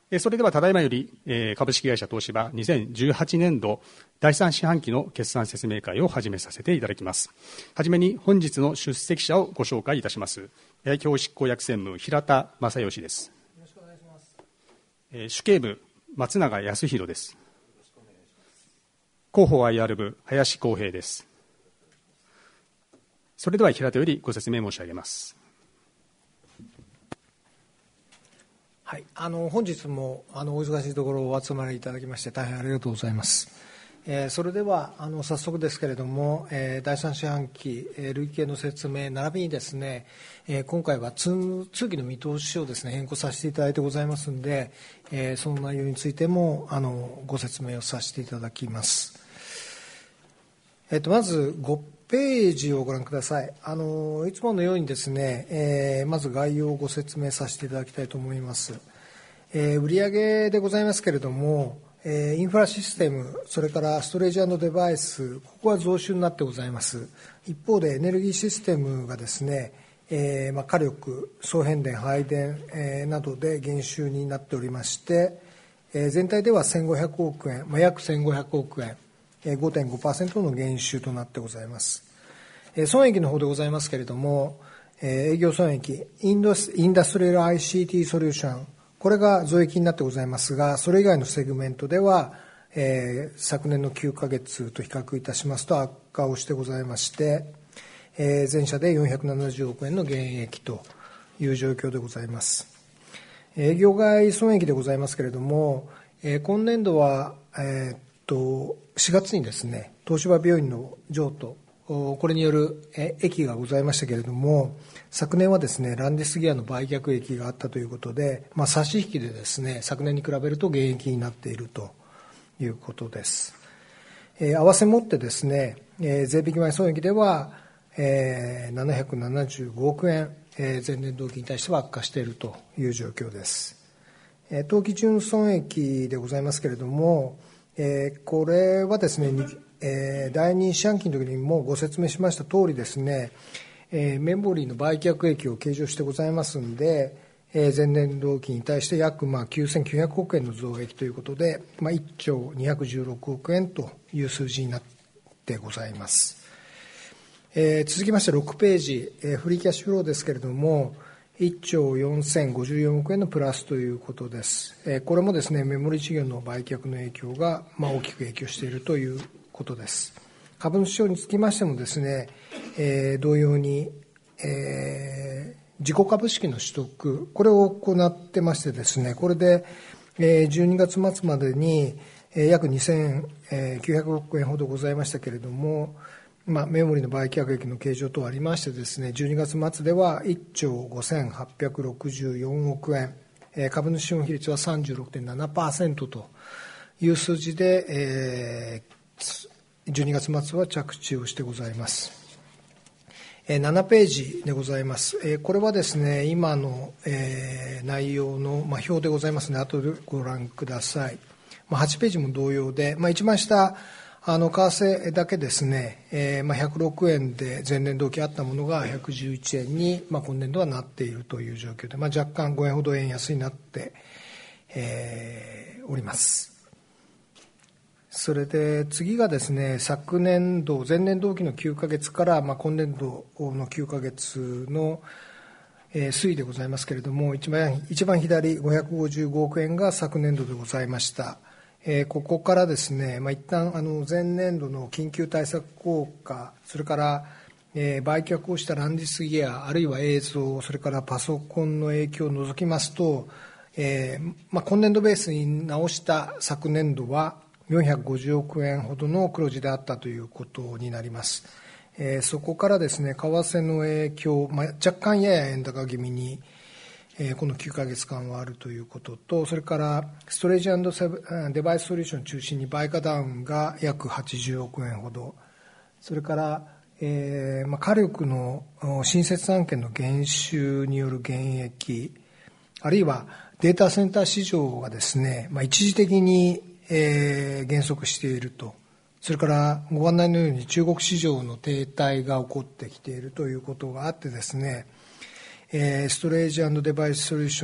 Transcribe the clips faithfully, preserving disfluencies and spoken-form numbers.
それではただいまより株式会社東芝にせんじゅうはちねんどだいさん四半期の決算説明会を始めさせていただきます。はじめに本日の出席者をご紹介いたします。代表執行役専務平田正義です。 よろしくお願いします。 主計部松永康弘です。よろしくお願いします。広報 アイアール 部林康平です。それでは平田よりご説明申し上げます。 はい、あの本日もあのお忙しいところお集まりいただきまして大変ありがとうございます。えー、それではあの早速ですけれども、えー、だいさん四半期、えー、累計の説明並びにですね、えー、今回は通通期の見通しをですね変更させていただいてございますので、えー、その内容についてもあのご説明をさせていただきます。えー、とまずごページをご覧ください。あのいつものようにですね、えー、まず概要をご説明させていただきたいと思います。えー、売上でございますけれども、えー、インフラシステム、それからストレージ&デバイス、ここは増収になってございます。一方でエネルギーシステムがですね、えーまあ、火力、送変電、配電、えー、などで減収になっておりまして、えー、全体ではせんごひゃくおくえん、まあ、約せんごひゃくおくえん、ごてんごパーセント の減収となってございます。損益の方でございますけれども、営業損益、インダストリアル アイシーティー ソリューション、これが増益になってございますが、それ以外のセグメントでは、えー、昨年のきゅうかげつと比較いたしますと悪化をしてございまして、えー、全社でよんひゃくななじゅうおくえんの減益という状況でございます。営業外損益でございますけれども、えー、今年度は、えーとしがつにですね、東芝病院の譲渡、これによる益がございましたけれども、昨年はですね、ランディスギアの売却益があったということで、まあ、差し引きでですね、昨年に比べると減益になっているということです。えー、合わせもってですね、えー、税引き前損益では、えー、ななひゃくななじゅうごおくえん、えー、前年同期に対しては悪化しているという状況です。えー、当期純損益でございますけれども、えー、これはですね、えー、だいに四半期の時にもご説明しました通りですね、えー、メモリーの売却益を計上してございますので、えー、前年同期に対して約まあきゅうせんきゅうひゃくおくえんの増益ということで、まあ、いっちょうにひゃくじゅうろくおくえんという数字になってございます。えー、続きましてろくページ、えー、フリーキャッシュフローですけれども、いっちょうよんせんごじゅうよんおくえんのプラスということです。これもですね、メモリ事業の売却の影響がまあ大きく影響しているということです。株主賞につきましてもですね、えー、同様に、えー、自己株式の取得、これを行ってましてですね、これでじゅうにがつまつまでに約にせんきゅうひゃくおくえんほどございましたけれども、まあ、メモリの売却益の計上等ありましてですね、じゅうにがつまつではいっちょうごせんはっぴゃくろくじゅうよんおくえん、えー、株主資本比率は さんじゅうろくてんななパーセント という数字で、えー、じゅうにがつまつは着地をしてございます。えー、ななページでございます。えー、これはですね、今の、えー、内容の、まあ、表でございますので、後でご覧ください。まあ、はちページも同様で、まあ、一番下、あの為替だけですね、えーまあ、ひゃくろくえんで前年同期あったものがひゃくじゅういちえんに、まあ、今年度はなっているという状況で、まあ、若干ごえんほど円安になって、えー、おります。それで次がですね、昨年度前年同期のきゅうかげつから、まあ、今年度のきゅうかげつのえー、推移でございますけれども、一番一番左ごひゃくごじゅうごおくえんが昨年度でございました。えー、ここからですね、まあ、一旦あの前年度の緊急対策効果、それから、えー、売却をしたランディスギア、あるいは映像、それからパソコンの影響を除きますと、えーまあ、今年度ベースに直した昨年度はよんひゃくごじゅうおくえんほどの黒字であったということになります。えー、そこからですね、為替の影響、まあ、若干やや円高気味に、えー、このきゅうかげつかんはあるということと、それからストレージ&デバイスソリューションを中心に売価ダウンが約はちじゅうおくえんほど、それから、えーまあ、火力の新設案件の減収による減益、あるいはデータセンター市場がですね、まあ、一時的に、えー、減速していると、それからご案内のように中国市場の停滞が起こってきているということがあってですね、ストレージ&デバイスソリューション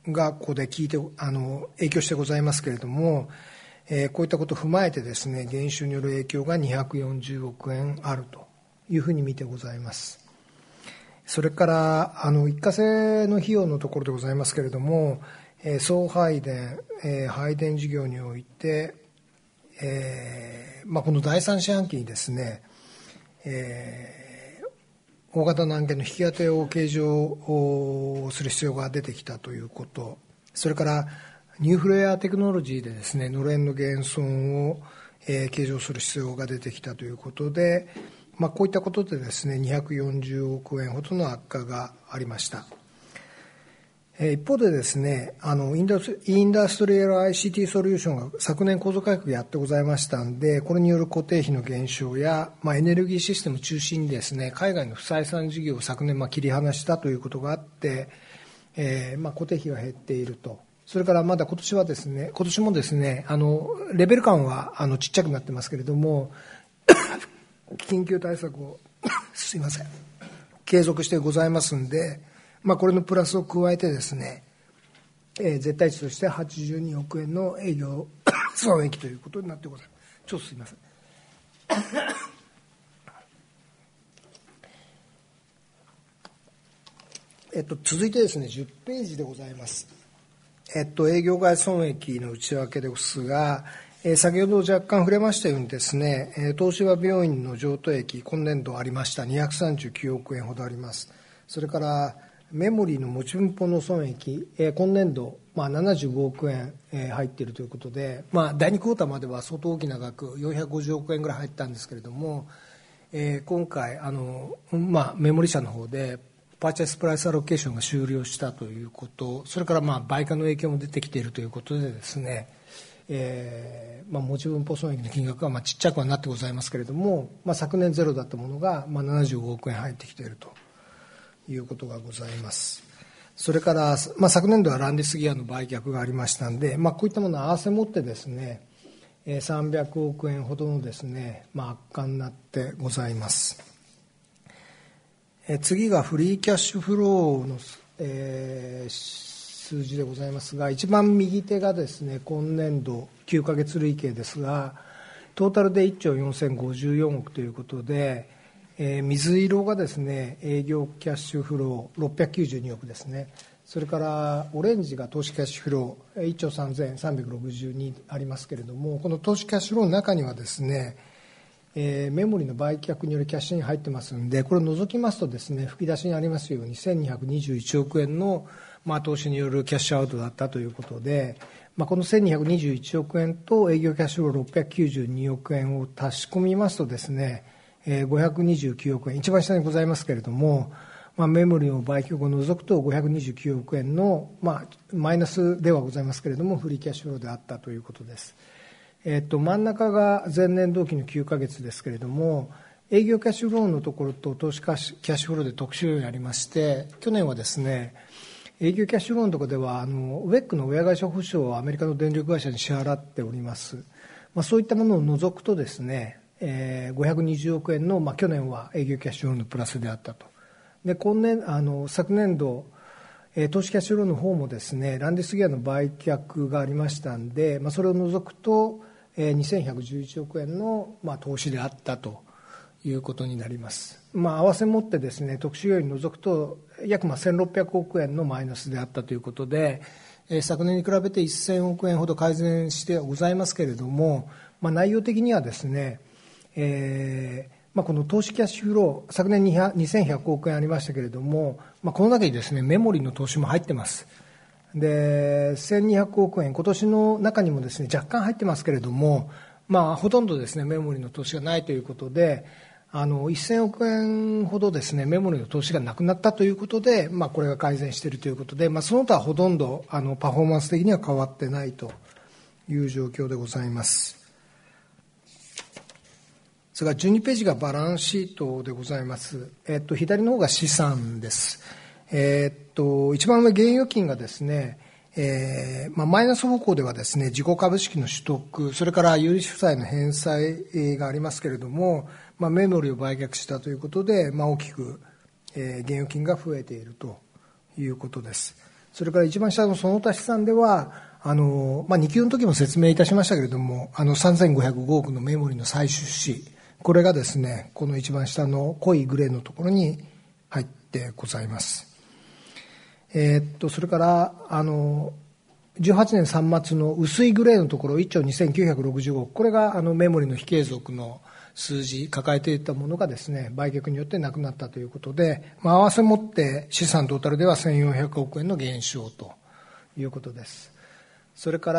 がここで聞いてあの影響してございますけれども、えー、こういったことを踏まえてですね、減収による影響がにひゃくよんじゅうおくえんあるというふうに見てございます。それからあの一過性の費用のところでございますけれども、えー、送配電、えー、配電事業において、えーまあ、このだいさん四半期にですね、えー、大型の案件の引き当てを計上する必要が出てきたということ、それからニューフレアテクノロジーでですね、のれんの減損を、えー、計上する必要が出てきたということで、まあ、こういったことでですね、にひゃくよんじゅうおくえんほどの悪化がありました。一方でですね、あのインダスインダストリアル アイシーティー ソリューションが昨年構造改革やってございましたんで、これによる固定費の減少や、まあ、エネルギーシステム中心にですね、海外の不採算事業を昨年まあ切り離したということがあって、えーまあ、固定費が減っていると。それからまだ今年はですね、今年もですね、あのレベル感はあのちっちゃくなってますけれども、緊急対策をすいません継続してございますんで、まあ、これのプラスを加えてですね、えー、絶対値としてはちじゅうにおくえんの営業損益ということになってございます。ちょっとすいませんえっと、続いてですね、じゅっページでございます。えっと、営業外損益の内訳ですが、えー、先ほど若干触れましたようにですね、えー、東芝病院の譲渡益、今年度ありましたにひゃくさんじゅうきゅうおくえんほどあります。それからメモリーの持ち分法の損益、えー、今年度、まあ、ななじゅうごおくえん、えー、入っているということで、まあ、だいにクォーターまでは相当大きな額、よんひゃくごじゅうおくえんぐらい入ったんですけれども、えー、今回あの、まあ、メモリ社の方でパーチェスプライスアロケーションが終了したということ、それからまあ売価の影響も出てきているということでですね、えーまあ、持ち分法損益の金額はまあちっちゃくはなってございますけれども、まあ、昨年ゼロだったものがまあななじゅうごおくえん入ってきているということがございます。それから、まあ、昨年度はランディスギアの売却がありましたんで、まあ、こういったものを合わせ持ってですね、さんびゃくおくえんほどのですね、まあ、悪化になってございます。え次がフリーキャッシュフローの、えー、数字でございますが、一番右手がですね、今年度きゅうかげつ累計ですが、トータルでいっちょうよんせんごじゅうよんおくということで、えー、水色がですね、営業キャッシュフローろっぴゃくきゅうじゅうにおくですね。それからオレンジが投資キャッシュフローいっちょうさんぜんさんびゃくろくじゅうにありますけれども、この投資キャッシュフローの中にはですね、えー、メモリの売却によるキャッシュに入ってますので、これを除きますとですね、吹き出しにありますようにせんにひゃくにじゅういちおくえんの、まあ、投資によるキャッシュアウトだったということで、まあ、このせんにひゃくにじゅういちおくえんと営業キャッシュフローろっぴゃくきゅうじゅうにおくえんを足し込みますとですね、えー、ごひゃくにじゅうきゅうおくえん、一番下にございますけれども、まあ、メモリの売却を除くとごひゃくにじゅうきゅうおくえんの、まあ、マイナスではございますけれども、フリーキャッシュフローであったということです。えっと、真ん中が前年同期のきゅうかげつですけれども、営業キャッシュフローのところと投資キャッシュフローで特殊要因ありまして、去年はですね、営業キャッシュフローのところではあのウェックの親会社保証をアメリカの電力会社に支払っております。まあ、そういったものを除くとですね、えー、ごひゃくにじゅうおくえんの、まあ、去年は営業キャッシュフローのプラスであったと。で今年あの昨年度、えー、投資キャッシュフローの方もですね、ランディスギアの売却がありましたんで、まあ、それを除くと、えー、にせんひゃくじゅういちおくえんの、まあ、投資であったということになります。まあ、合わせ持ってですね、特殊要因を除くと約まあせんろっぴゃくおくえんのマイナスであったということで、えー、昨年に比べてせんおくえんほど改善してございますけれども、まあ、内容的にはですね、えーまあ、この投資キャッシュフロー、昨年にせんひゃくおくえんありましたけれども、まあ、この中にですね、メモリの投資も入ってます。で、せんにひゃくおくえん、今年の中にもですね、若干入ってますけれども、まあ、ほとんどですね、メモリの投資がないということで、あの、せんおくえんほどですね、メモリの投資がなくなったということで、まあ、これが改善しているということで、まあ、その他はほとんど、あの、パフォーマンス的には変わってないという状況でございます。それからじゅうにページがバランスシートでございます。えっと、左の方が資産です。えっと、一番上、現預金がですね、えーまあ、マイナス方向ではですね、自己株式の取得、それから有利子負債の返済がありますけれども、まあ、メモリを売却したということで、まあ、大きく、えー、現預金が増えているということです。 それから一番下のその他資産では、あの、まあ、に級の時も説明いたしましたけれども、あの、さんぜんごひゃくごおくのメモリの再出資、これがですね、この一番下の濃いグレーのところに入ってございます。えー、っと、それから、あの、じゅうはちねんさん末の薄いグレーのところいっちょうにせんきゅうひゃくろくじゅうごおく、これがあのメモリの非継続の数字抱えていたものがですね、売却によってなくなったということで、まあ、合わせ持って資産トータルではせんよんひゃくおくえんの減少ということです。それから、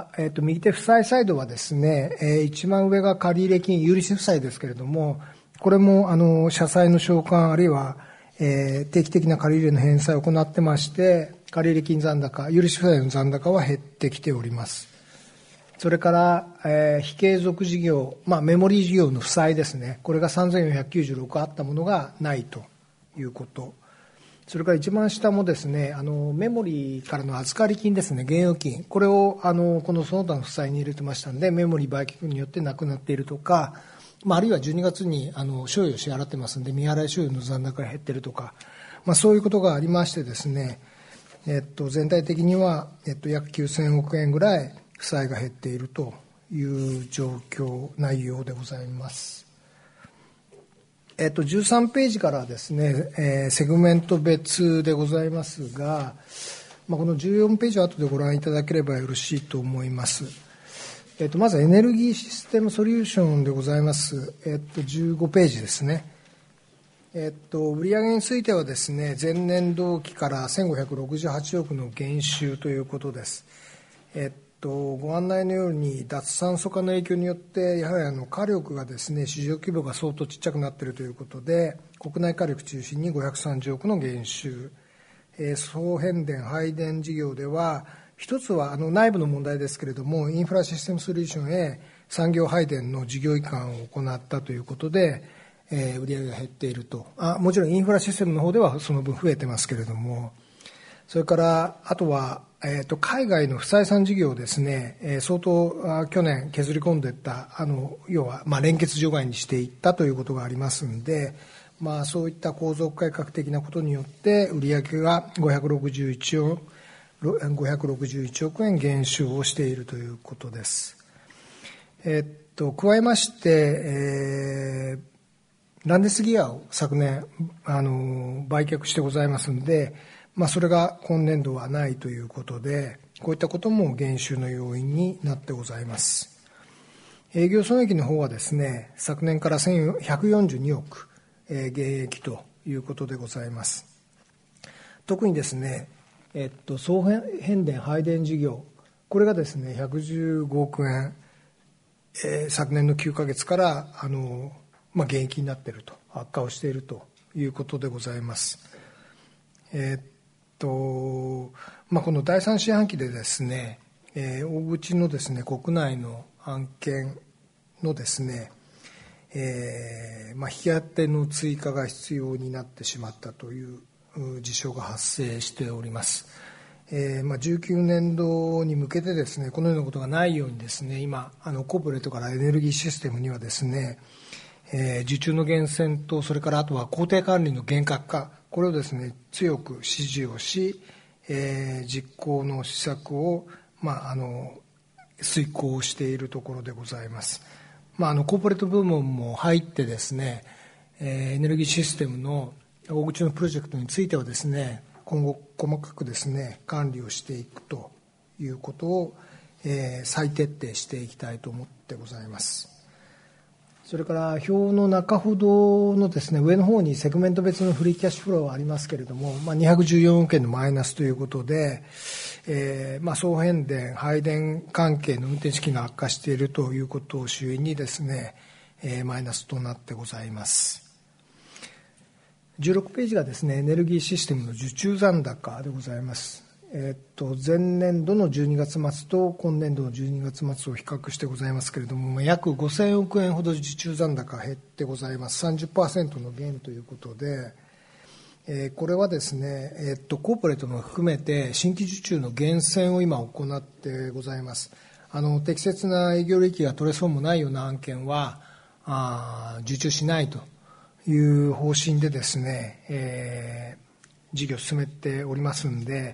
えー、と右手負債サイドはですね、えー、一番上が借入金有利子負債ですけれども、これもあの社債の償還あるいは、えー、定期的な借入の返済を行ってまして、借入金残高、有利子負債の残高は減ってきております。それから、えー、非継続事業、まあ、メモリー事業の負債ですね、これがさんぜんよんひゃくきゅうじゅうろくあったものがないということ。それから一番下もですね、あのメモリーからの預かり金ですね、現預金、これをあのこのその他の負債に入れてましたので、メモリー売却によってなくなっているとか、まあ、あるいはじゅうにがつにあの賞与を支払ってますので、未払い賞与の残高が減っているとか、まあ、そういうことがありましてですね、えっと、全体的には、えっと、約きゅうせんおくえんぐらい負債が減っているという状況、内容でございます。えっと、じゅうさんページからはですね、えー、セグメント別でございますが、まあ、このじゅうよんページを後でご覧いただければよろしいと思います。えっと、まずエネルギーシステムソリューションでございます。えっと、じゅうごページですね。えっと、売上についてはですね、前年同期からせんごひゃくろくじゅうはちおくの減収ということです。えっと、ご案内のように脱炭素化の影響によって、やはりあの火力がですね、市場規模が相当ちっちゃくなっているということで、国内火力中心にごひゃくさんじゅうおくの減収、えー、送変電、配電事業では、一つはあの内部の問題ですけれども、インフラシステムソリューションへ産業配電の事業移管を行ったということで、えー、売上が減っていると。あ、もちろんインフラシステムの方ではその分増えてますけれども、それからあとは、えー、と海外の不採算事業をですね、えー、相当あ去年削り込んでいったあの要は、まあ、連結除外にしていったということがありますので、まあ、そういった構造改革的なことによって売上がごひゃくろくじゅういちおくごひゃくろくじゅういちおくえん減少をしているということです。えっと加えまして、えー、ランデスギアを昨年あの売却してございますので、まあ、それが今年度はないということで、こういったことも減収の要因になってございます。営業損益の方はですね、昨年からせんひゃくよんじゅうにおく、えー、減益ということでございます。特にですね、えっと、送変電配電事業、これがですね、ひゃくじゅうごおくえん、えー、昨年のきゅうかげつからあの、まあ、減益になっていると、悪化をしているということでございます。えーとまあ、このだいさん四半期でですね、えー、大口のですね国内の案件のですね、えーまあ、引き当ての追加が必要になってしまったという事象が発生しております。えーまあ、じゅうきゅうねんどに向けてですね、このようなことがないようにですね、今あのコーポレートからエネルギーシステムにはですね、えー、受注の源泉と、それからあとは工程管理の厳格化、これをですね強く指示をし、えー、実行の施策を、まあ、あの遂行しているところでございます。まあ、あのコーポレート部門も入ってですね、えー、エネルギーシステムの大口のプロジェクトについてはですね、今後細かくですね管理をしていくということを、えー、再徹底していきたいと思ってございます。それから表の中ほどのですね、上の方にセグメント別のフリーキャッシュフローはありますけれども、まあ、にひゃくじゅうよんおくえんのマイナスということで、えー、まあ送変電、配電関係の運転資金が悪化しているということを主因にですね、えー、マイナスとなってございます。じゅうろくページがですね、エネルギーシステムの受注残高でございます。えー、っと前年度のじゅうにがつ末と今年度のじゅうにがつ末を比較してございますけれども、約ごせんおくえんほど受注残高が減ってございます。 さんじゅっパーセント の減ということで、えー、これはですね、えー、っとコーポレートも含めて新規受注の減線を今行ってございます。あの適切な営業利益が取れそうもないような案件はあ受注しないという方針でですね、えー、事業を進めておりますんで、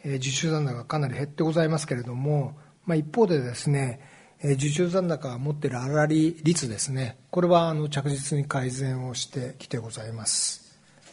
受注残高がかなり減ってございますけれども、まあ、一方でですね、受注残高が持っている粗利率ですね、これはあの着実に改善をしてきてございます。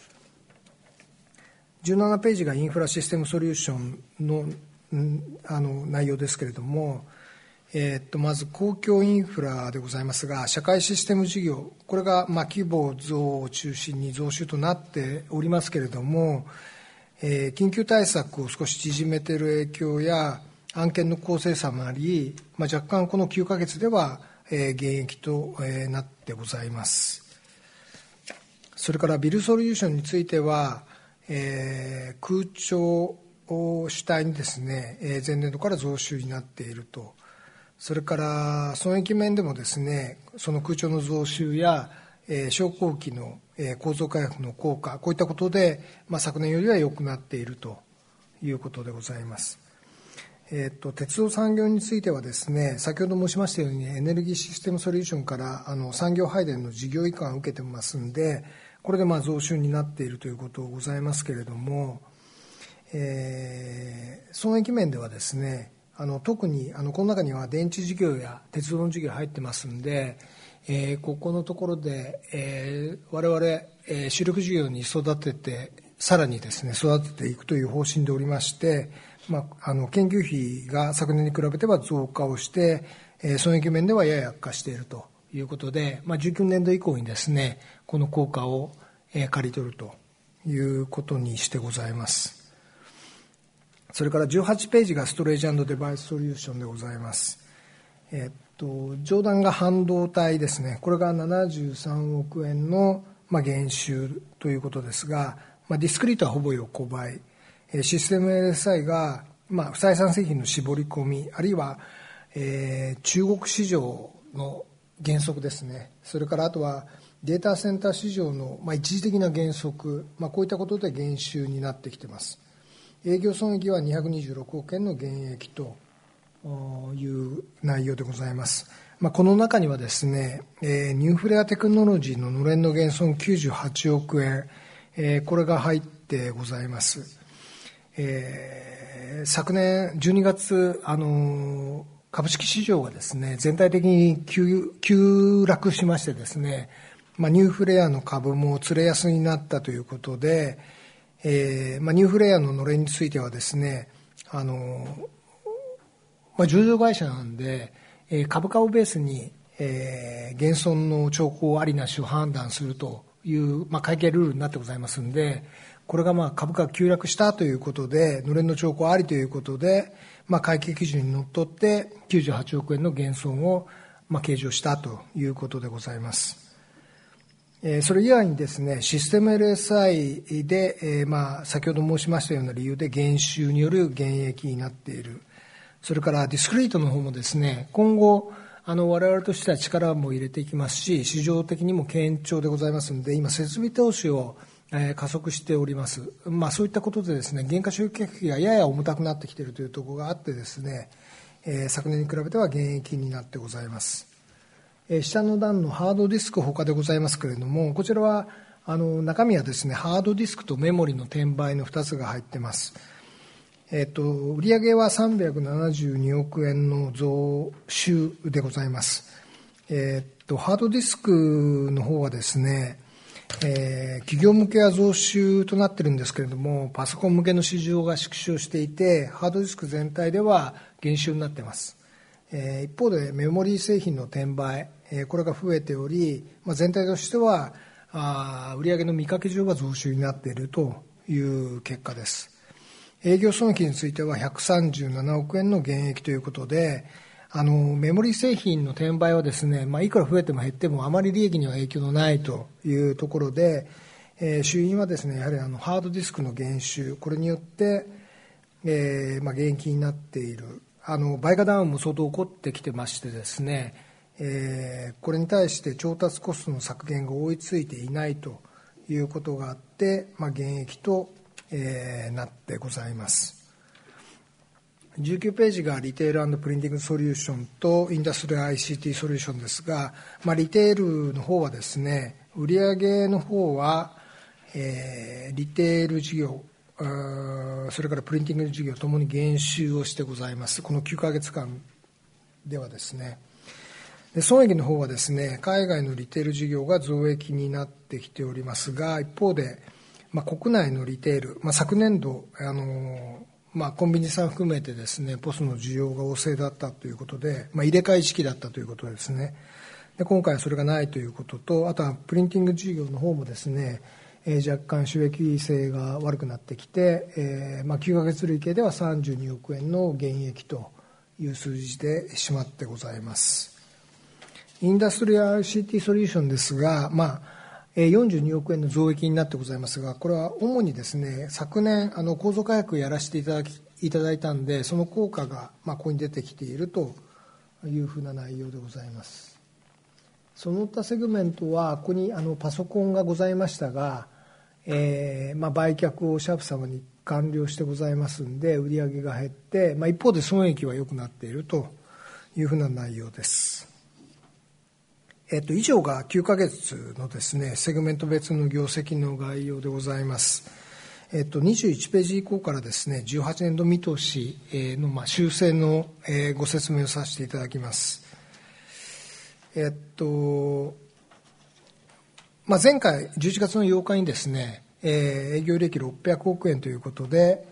じゅうななページがインフラシステムソリューションの、あの内容ですけれども、えー、っとまず公共インフラでございますが、社会システム事業、これがまあ規模増を中心に増収となっておりますけれども、えー、緊急対策を少し縮めている影響や案件の高精査もあり、まあ、若干このきゅうかげつでは、えー、減益と、えー、なってございます。それからビルソリューションについては、えー、空調を主体にですね、えー、前年度から増収になっていると。それから損益面でもですね、その空調の増収や、えー、昇降機の、えー、構造回復の効果、こういったことで、まあ、昨年よりは良くなっているということでございます。えー、と鉄道産業についてはですね、先ほど申しましたようにエネルギーシステムソリューションからあの産業配電の事業移管を受けてますんで、これでまあ増収になっているということございますけれども、えー、損益面ではですね、あの特にあのこの中には電池事業や鉄道の事業入ってますんで、えー、ここのところで、えー、我々、えー、主力事業に育ててさらにですね育てていくという方針でおりまして、まあ、あの研究費が昨年に比べては増加をして、えー、損益面ではやや悪化しているということで、まあ、じゅうきゅうねんど以降にですねこの効果を、えー、借り取るということにしてございます。それからじゅうはちページがストレージ&デバイスソリューションでございます。えっと、上段が半導体ですね。これがななじゅうさんおくえんの、まあ、減収ということですが、まあ、ディスクリートはほぼ横ばい。システム エルエスアイ が、まあ、不採算製品の絞り込み、あるいは、えー、中国市場の減速ですね。それからあとはデータセンター市場の、まあ、一時的な減速、まあ、こういったことで減収になってきています。営業損益はにひゃくにじゅうろくおくえんの減益という内容でございます。まあ、この中にはですね、えー、ニューフレアテクノロジーののれんの減損きゅうじゅうはちおくえん、えー、これが入ってございます。えー、昨年じゅうにがつ、あのー、株式市場がですね、全体的に 急, 急落しましてですね、まあ、ニューフレアの株もつれ安になったということで、えーまあ、ニューフレアののれんについてはですね、あの、まあ、上場会社なんで、えー、株価をベースに、えー、減損の兆候ありなしを判断するという、まあ、会計ルールになってございますんで、これがまあ株価が急落したということで、のれんの兆候ありということで、まあ、会計基準にのっとってきゅうじゅうはちおくえんの減損をまあ計上したということでございます。それ以外にですね、システム エルエスアイ で、えー、まあ先ほど申しましたような理由で減収による減益になっている。それからディスクリートの方もですね、今後あの我々としては力も入れていきますし、市場的にも堅調でございますので、今設備投資を、えー、加速しております。まあそういったことでですね、減価償却費がやや重たくなってきているというところがあってですね、えー、昨年に比べては減益になってございます。下の段のハードディスク他でございますけれども、こちらはあの中身はですね、ハードディスクとメモリの転売のふたつが入っています。えっと、売上はさんびゃくななじゅうにおくえんの増収でございます。えっと、ハードディスクの方はですね、えー、企業向けは増収となっているんですけれども、パソコン向けの市場が縮小していて、ハードディスク全体では減収になっています。えー、一方でメモリー製品の転売、えー、これが増えており、まあ、全体としてはあ売上の見かけ上は増収になっているという結果です。営業損益についてはひゃくさんじゅうななおくえんの減益ということで、あのメモリー製品の転売はですね、まあ、いくら増えても減ってもあまり利益には影響のないというところで、えー、主因はですね、やはりあのハードディスクの減収、これによって、えーまあ、減益になっている。あの売価ダウンも相当起こってきてましてですね、えー、これに対して調達コストの削減が追いついていないということがあって、まあ、減益と、えー、なってございます。じゅうきゅうページがリテール&プリンティングソリューションとインダストリアル アイシーティー ソリューションですが、まあ、リテールの方はですね、売上の方は、えー、リテール事業それからプリンティング事業ともに減収をしてございます。このきゅうかげつかんではですね。で損益の方はですね、海外のリテール事業が増益になってきておりますが、一方で、まあ、国内のリテール、まあ、昨年度あの、まあ、コンビニさん含めてですね、ポスの需要が旺盛だったということで、まあ、入れ替え時期だったということですね。で今回はそれがないということと、あとはプリンティング事業の方もですね、えー、若干収益性が悪くなってきて、えーまあ、きゅうかげつ累計ではさんじゅうにおくえんの減益という数字でしまってございます。インダストリアル アイシーティー ソリューションですが、まあ、よんじゅうにおくえんの増益になってございますが、これは主にですね、昨年あの構造改革をやらせていただきいただいたんで、その効果が、まあ、ここに出てきているというふうな内容でございます。その他セグメントは、ここにあのパソコンがございましたが、えーまあ、売却をシャープ様に完了してございますんで、売上が減って、まあ、一方で損益は良くなっているというふうな内容です。えっと、以上がきゅうかげつのですね、セグメント別の業績の概要でございます。えっと、にじゅういちページ以降からですね、じゅうはちねんど見通しの、まあ、修正のご説明をさせていただきます。えっと、まあ、前回じゅういちがつのようかにですね、えー、営業利益ろっぴゃくおくえんということで、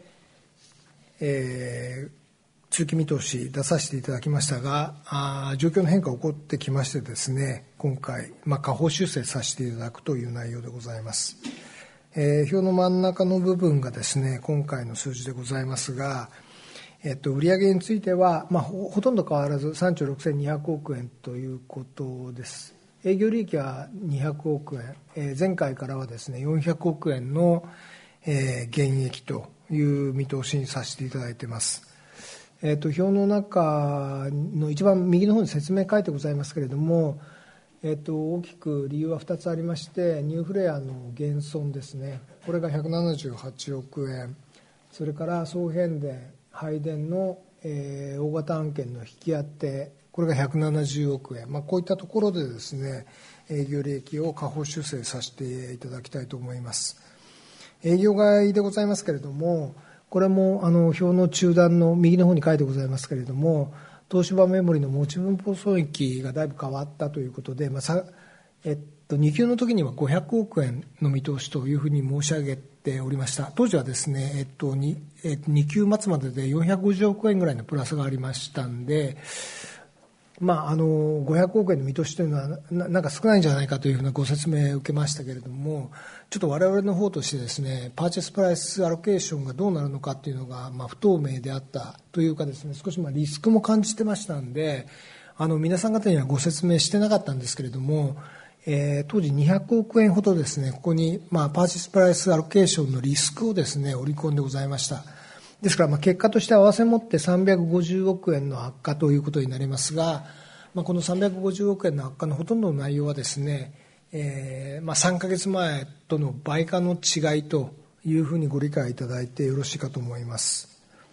えー中期見通し出させていただきましたが、あ状況の変化が起こってきましてですね、今回、まあ、下方修正させていただくという内容でございます。えー、表の真ん中の部分がですね、今回の数字でございますが、えっと、売上については、まあ、ほ, ほとんど変わらずさんちょうろくせんにひゃくおくえんということです。営業利益はにひゃくおくえん、えー、前回からはですね、よんひゃくおくえんの、えー、減益という見通しにさせていただいています。えー、と表の中の一番右の方に説明書いてございますけれども、えー、と大きく理由はふたつありまして、ニューフレアの減損ですね、これがひゃくななじゅうはちおくえん、それから送変電配電の、えー、大型案件の引き当て、これがひゃくななじゅうおくえん、まあ、こういったところでですね、営業利益を下方修正させていただきたいと思います。営業外でございますけれども、これもあの表の中段の右の方に書いてございますけれども、東芝メモリの持ち分法損益がだいぶ変わったということで、まあさえっと、に級の時にはごひゃくおくえんの見通しというふうに申し上げておりました。当時はですね、えっと、に, えっと、に級末まででよんひゃくごじゅうおくえんぐらいのプラスがありましたんで、まあ、あのごひゃくおくえんの見通しというのは な, なんか少ないんじゃないかというふうなご説明を受けましたけれども、ちょっと我々の方としてですね、パーチェスプライスアロケーションがどうなるのかというのが、まあ、不透明であったというかですね、少しまあリスクも感じてましたんで、あの皆さん方にはご説明してなかったんですけれども、えー、当時にひゃくおくえんほどですね、ここにまあパーチェスプライスアロケーションのリスクをですね織り込んでございました。ですからまあ結果として合わせ持ってさんびゃくごじゅうおくえんの悪化ということになりますが、まあ、このさんびゃくごじゅうおくえんの悪化のほとんどの内容はですね、えーまあ、さんかげつまえとの倍化の違いというふうにご理解いただいてよろしいかと思います。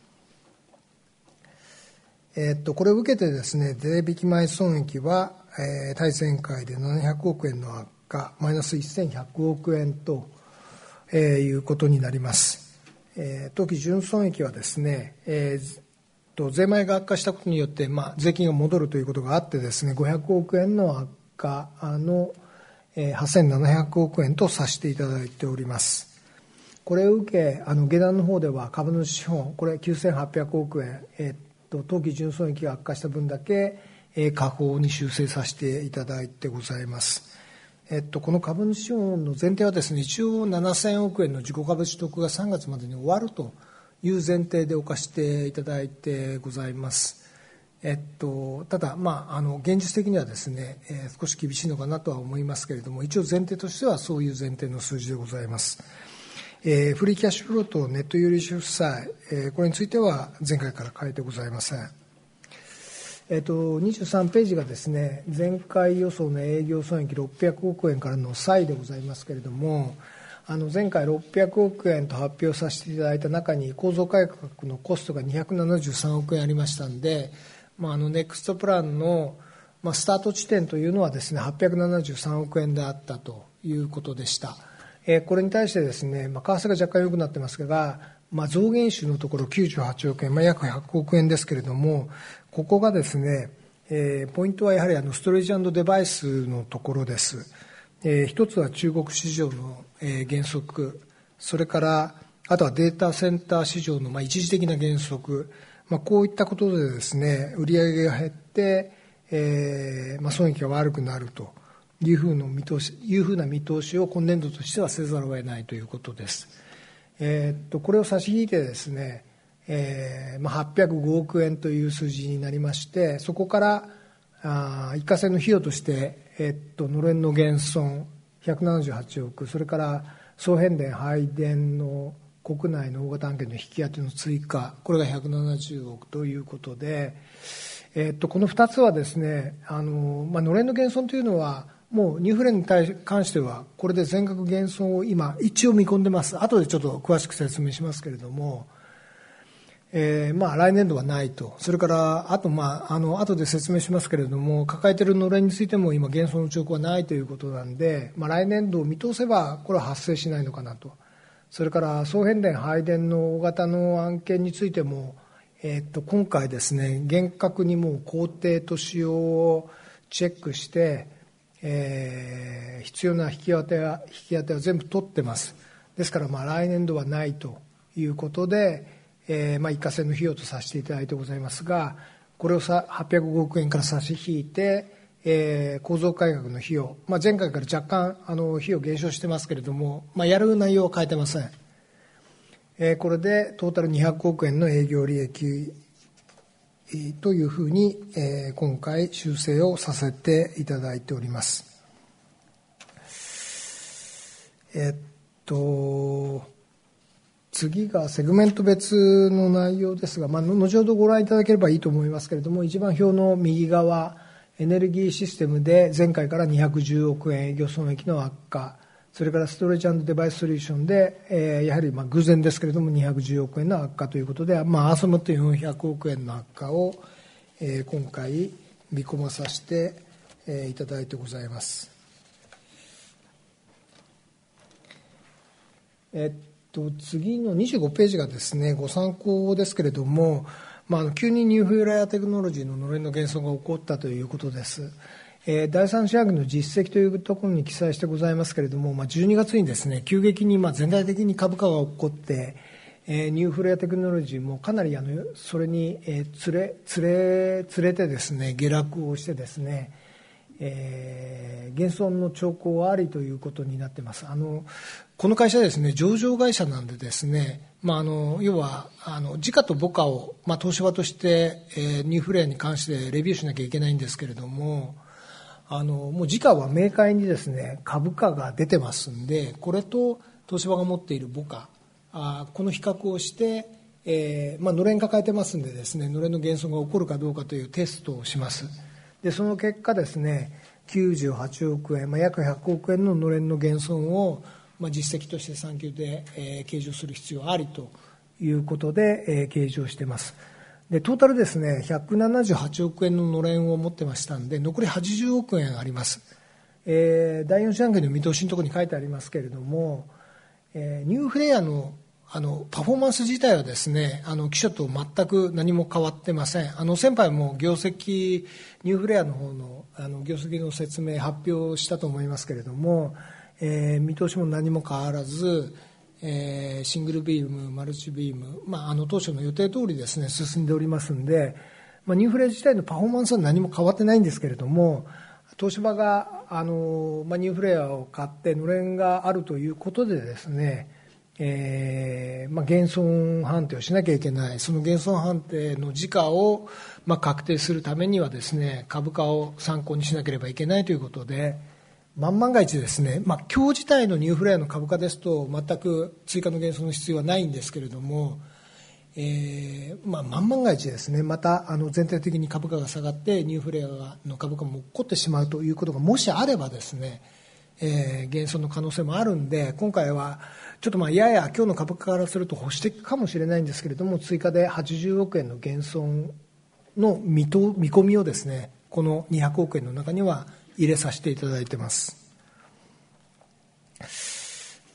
えー、っとこれを受けてですね、税引き前損益は、えー、対前回でななひゃくおくえんの悪化、マイナスせんひゃくおくえんと、えー、いうことになります。えー、当期純損益はですね、えーと税前が悪化したことによって、まあ、税金が戻るということがあってですね、ごひゃくおくえんの悪化の、えー、はっせんななひゃくおくえんとさせていただいております。これを受け、あの下段の方では株主資本、これきゅうせんはっぴゃくおくえん、えー、っと当期純損益が悪化した分だけ、えー、下方に修正させていただいてございます。えっと、この株主資本の前提はですね、一応ななせんおくえんの自己株取得がさんがつまでに終わるという前提で置かせていただいてございます。えっと、ただ、まあ、あの現実的にはですね、えー、少し厳しいのかなとは思いますけれども、一応前提としてはそういう前提の数字でございます。えー、フリーキャッシュフローとネット有利子負債、えー、これについては前回から変えてございません。えっと、にじゅうさんページがですね、前回予想の営業損益ろっぴゃくおくえんからの差異でございますけれども、あの前回ろっぴゃくおくえんと発表させていただいた中に構造改革のコストがにひゃくななじゅうさんおくえんありましたんで、まあ、あのネクストプランの、まあ、スタート地点というのはですねはっぴゃくななじゅうさんおくえんであったということでした。 えー、これに対してですね、まあ、為替が若干良くなってますが、まあ、増減種のところきゅうじゅうはちおくえん、まあ、約ひゃくおくえんですけれども、ここがですね、えー、ポイントはやはりあのストレージ&デバイスのところです。えー、一つは中国市場の、えー、減速、それからあとはデータセンター市場のまあ一時的な減速、まあ、こういったことでですね、売上が減って、えーまあ、損益が悪くなるというふうな見通し、いうふうな見通しを今年度としてはせざるを得ないということです。えー、っとこれを差し引いてですね、えーまあ、はっぴゃくごおくえんという数字になりまして、そこからあ一過性の費用として、えー、っとのれんの減損ひゃくななじゅうはちおく、それから送変電配電の国内の大型案件の引き当ての追加、これがひゃくななじゅうおくということで、えー、っとこのふたつはですね、あの、まあ、のれんの減損というのはもうニューフレに関してはこれで全額減損を今一応見込んでます。後でちょっと詳しく説明しますけれども、えーまあ、来年度はないと。それからあと、まあ、あの後で説明しますけれども、抱えているのれんについても今減損の兆候はないということなんで、まあ、来年度を見通せばこれは発生しないのかなと。それから送変電配電の大型の案件についても、えー、っと今回ですね、厳格にもう工程と使用をチェックして、えー、必要な引き当ては引き当ては全部取ってます。ですからまあ来年度はないということで、えーまあ、一過性の費用とさせていただいてございますが、これをさはっぴゃくごおくえんから差し引いて、えー、構造改革の費用、まあ、前回から若干あの費用減少してますけれども、まあ、やる内容は変えてません。えー、これでトータルにひゃくおくえんの営業利益というふうに、えー、今回修正をさせていただいております。えー、っと次がセグメント別の内容ですが、まあ、後ほどご覧いただければいいと思いますけれども、一番表の右側、エネルギーシステムで前回からにひゃくじゅうおくえん営業損益の悪化、それからストレージ&デバイスソリューションで、えー、やはりまあ偶然ですけれどもにひゃくじゅうおくえんの悪化ということで、まあ、合わせ持ってよんひゃくおくえんの悪化を、えー、今回見込まさせて、えー、いただいてございます。えっと次のにじゅうごページがですね、ご参考ですけれども、まあ、あの急にニューフレアテクノロジーののれんの減損が起こったということです。えー、だいさん四半期の実績というところに記載してございますけれども、まあ、じゅうにがつにですね、急激にまあ全体的に株価が起こって、えー、ニューフレアテクノロジーもかなりあのそれに、えー、つれつれつれてですね、下落をしてですね、えー、減損の兆候ありということになっています。あのこの会社はですね、上場会社なんでですね、まあ、あの要はあの時価と母価を、まあ、東芝として、えー、ニューフレアに関してレビューしなきゃいけないんですけれども、あのもう時価は明快にですね、株価が出てますんで、これと東芝が持っている母価、あこの比較をして、えーまあ、のれん抱えてますんでですね、のれんの減損が起こるかどうかというテストをします。でその結果ですね、きゅうじゅうはちおくえん、まあ、約ひゃくおくえんののれんの減損を、まあ、実績として産休で、えー、計上する必要ありということで、えー、計上しています。でトータルですね、ひゃくななじゅうはちおくえんののれんを持ってましたんで、残りはちじゅうおくえんあります。えー、だいよん四半期の見通しのところに書いてありますけれども、えー、ニューフレアのあのパフォーマンス自体はですね、あの期初と全く何も変わってません。あの先輩も業績ニューフレアの方のあの業績の説明発表したと思いますけれども、えー、見通しも何も変わらず、えー、シングルビームマルチビーム、まあ、あの当初の予定通りですね進んでおりますんで、まあ、ニューフレア自体のパフォーマンスは何も変わってないんですけれども、東芝があの、まあ、ニューフレアを買ってのれんがあるということでですね、えーまあ、減損判定をしなきゃいけない。その減損判定の時価を、まあ、確定するためにはですね、株価を参考にしなければいけないということで、万万が一ですね、まあ、今日自体のニューフレアの株価ですと全く追加の減損の必要はないんですけれども、えーまあ、万万が一ですね、またあの全体的に株価が下がってニューフレアの株価も起こってしまうということがもしあればですね、えー、減損の可能性もあるんで、今回はちょっとまあやや今日の株価からすると保守的かもしれないんですけれども、追加ではちじゅうおくえんの減損の見と見込みをですね、このにひゃくおくえんの中には入れさせていただいています。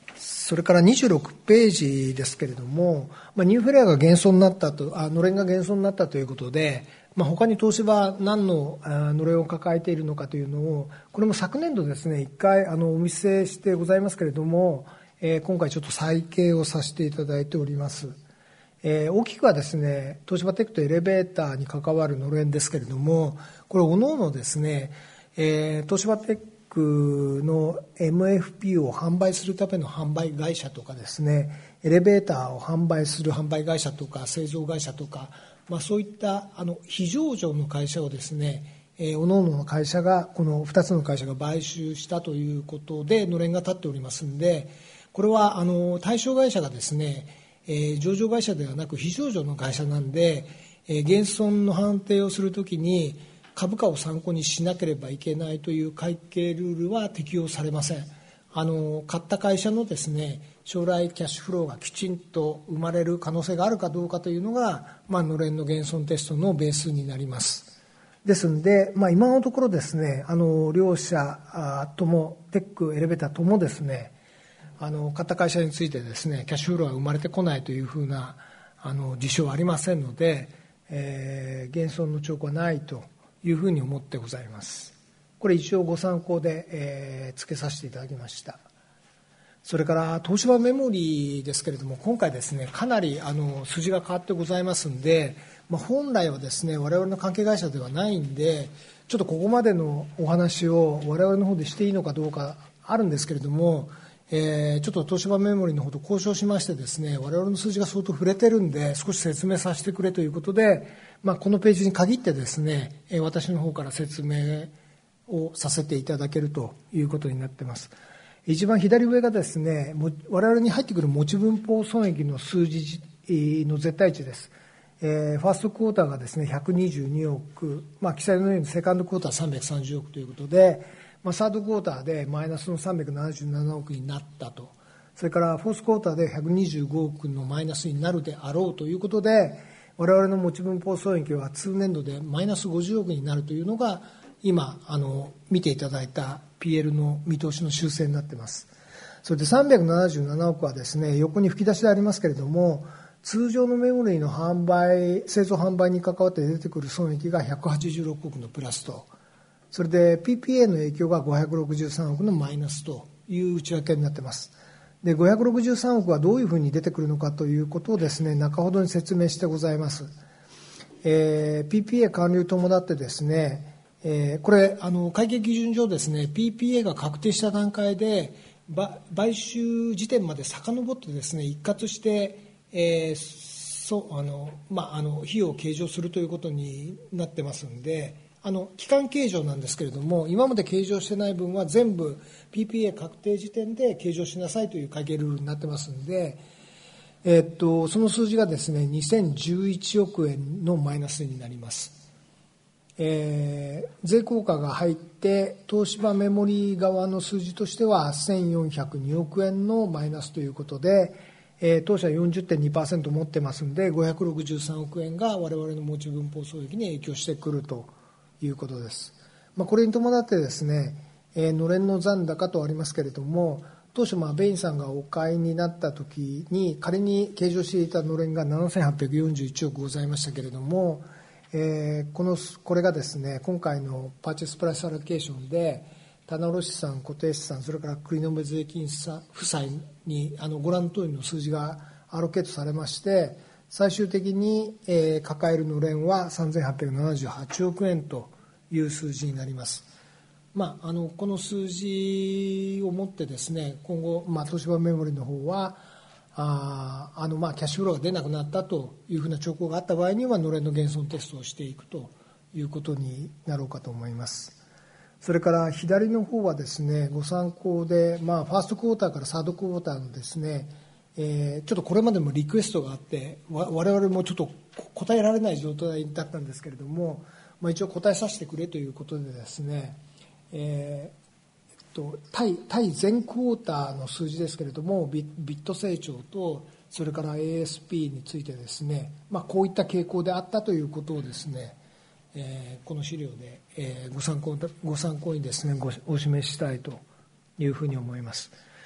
それからにじゅうろくページですけれども、まあ、ニューフェレアが減損になったと、あのれんが減損になったということで、まあ、他に東芝は何ののれんを抱えているのかというのを、これも昨年度ですね、一回あのお見せしてございますけれども、えー、今回ちょっと再掲をさせていただいております。えー、大きくはですね、東芝テックとエレベーターに関わるのれんですけれども、これおのおのですね、えー、東芝テックの エムエフピー を販売するための販売会社とかですね、エレベーターを販売する販売会社とか製造会社とか、まあ、そういったあの非上場の会社をですね、えー、おのおのの会社がこのふたつの会社が買収したということでのれんが立っておりますので、これはあの対象会社がですね、えー、上場会社ではなく非上場の会社なんで、えー、減損の判定をするときに株価を参考にしなければいけないという会計ルールは適用されません。あの買った会社のですね、将来キャッシュフローがきちんと生まれる可能性があるかどうかというのが、まあのれんの減損テストのベースになります。ですので、まあ、今のところですね、あの両社ともテックエレベーターともですね、あの買った会社についてですね、キャッシュフローが生まれてこないというふうなあの事象はありませんので、えー、減損の兆候はないというふうに思ってございます。これ一応ご参考で、えー、付けさせていただきました。それから東芝メモリーですけれども、今回ですね、かなりあの数字が変わってございますんで、まあ、本来はですね、我々の関係会社ではないんで、ちょっとここまでのお話を我々の方でしていいのかどうかあるんですけれども、えー、ちょっと東芝メモリーの方と交渉しましてですね、我々の数字が相当触れてるんで、少し説明させてくれということで、まあ、このページに限ってですね、私の方から説明をさせていただけるということになっています。一番左上がですね、我々に入ってくる持ち分法損益の数字の絶対値です。えー、ファーストクォーターがですねひゃくにじゅうにおく、まあ、記載のようにセカンドクォーターさんびゃくさんじゅうおくということで、まあ、サードクォーターでマイナスのさんびゃくななじゅうななおくになったと、それからフォースクォーターでひゃくにじゅうごおくのマイナスになるであろうということで、我々の持ち分法損益は通年度でマイナスごじゅうおくになるというのが今あの見ていただいた ピーエル の見通しの修正になっています。それでさんびゃくななじゅうななおくはですね、横に吹き出しでありますけれども、通常のメモリーの販売製造販売に関わって出てくる損益がひゃくはちじゅうろくおくのプラスと、それで ピーピーエー の影響がごひゃくろくじゅうさんおくのマイナスという内訳になっています。でごひゃくろくじゅうさんおくはどういうふうに出てくるのかということをですね、中ほどに説明してございます。えー、ピーピーエー 完了に伴ってですね、えー、これあの会計基準上ですね、 ピーピーエー が確定した段階で買収時点まで遡ってですね、一括して、えーそうあのまあ、あの費用を計上するということになってますんで、あの期間計上なんですけれども、今まで計上してない分は全部 ピーピーエー 確定時点で計上しなさいという会計ルールになってますんで、えー、っとその数字がですねにせんじゅういちおくえんのマイナスになります。えー、税効果が入って東芝メモリー側の数字としてはせんよんひゃくにおくえんのマイナスということで、えー、当社 よんじゅってんにパーセント 持ってますんでごひゃくろくじゅうさんおくえんが我々の持ち分法損益に影響してくるということです。まあ、これに伴ってですね、えー、のれんの残高とありますけれども、当初まあベインさんがお買いになった時に仮に計上していたのれんがななせんはっぴゃくよんじゅういちおくございましたけれども、えー、このこれがですね、今回のパーチェスプライスアロケーションで棚卸資産、固定資産、それから繰延税金負債にあのご覧の通りの数字がアロケートされまして、最終的に、えー、抱えるのれんはさんぜんはっぴゃくななじゅうはちおくえんという数字になります。まあ、あのこの数字をもってですね、今後、まあ、東芝メモリの方はああのまあキャッシュフローが出なくなったというふうな兆候があった場合にはのれんの減損テストをしていくということになろうかと思います。それから左の方はですね、ご参考で、まあ、ファーストクォーターからサードクォーターのですね、えー、ちょっとこれまでもリクエストがあって我々もちょっと答えられない状態だったんですけれども、まあ、一応答えさせてくれということでですね、えー対, 対前クォーターの数字ですけれども、ビ, ビット成長とそれから エーエスピー についてですね、まあ、こういった傾向であったということをですね、えー、この資料で、えー、ご参考ご参考にですね ご, お示ししたいというふうに思います。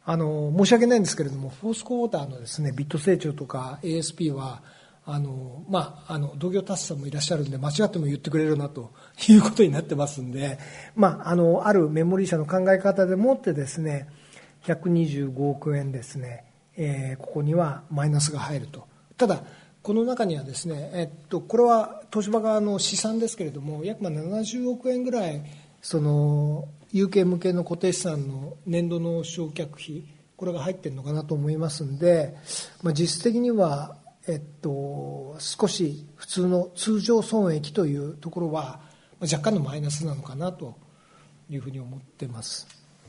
あの申し訳ないんですけれども、フォースクォーターのですねビット成長とか エーエスピー はあの、まあ、あの同業他社さんもいらっしゃるんで、間違っても言ってくれるなということになってますんで、まあ、あのあるメモリー社の考え方でもってですねひゃくにじゅうごおくえんですね、えー、ここにはマイナスが入ると。ただこの中にはですね、えっと、これは東芝側の試算ですけれども、約ななじゅうおくえんぐらいその有形無形の固定資産の年度の償却費、これが入っているのかなと思いますんで、まあ、実質的には、えっと、少し普通の通常損益というところは若干のマイナスなのかなというふうに思っています。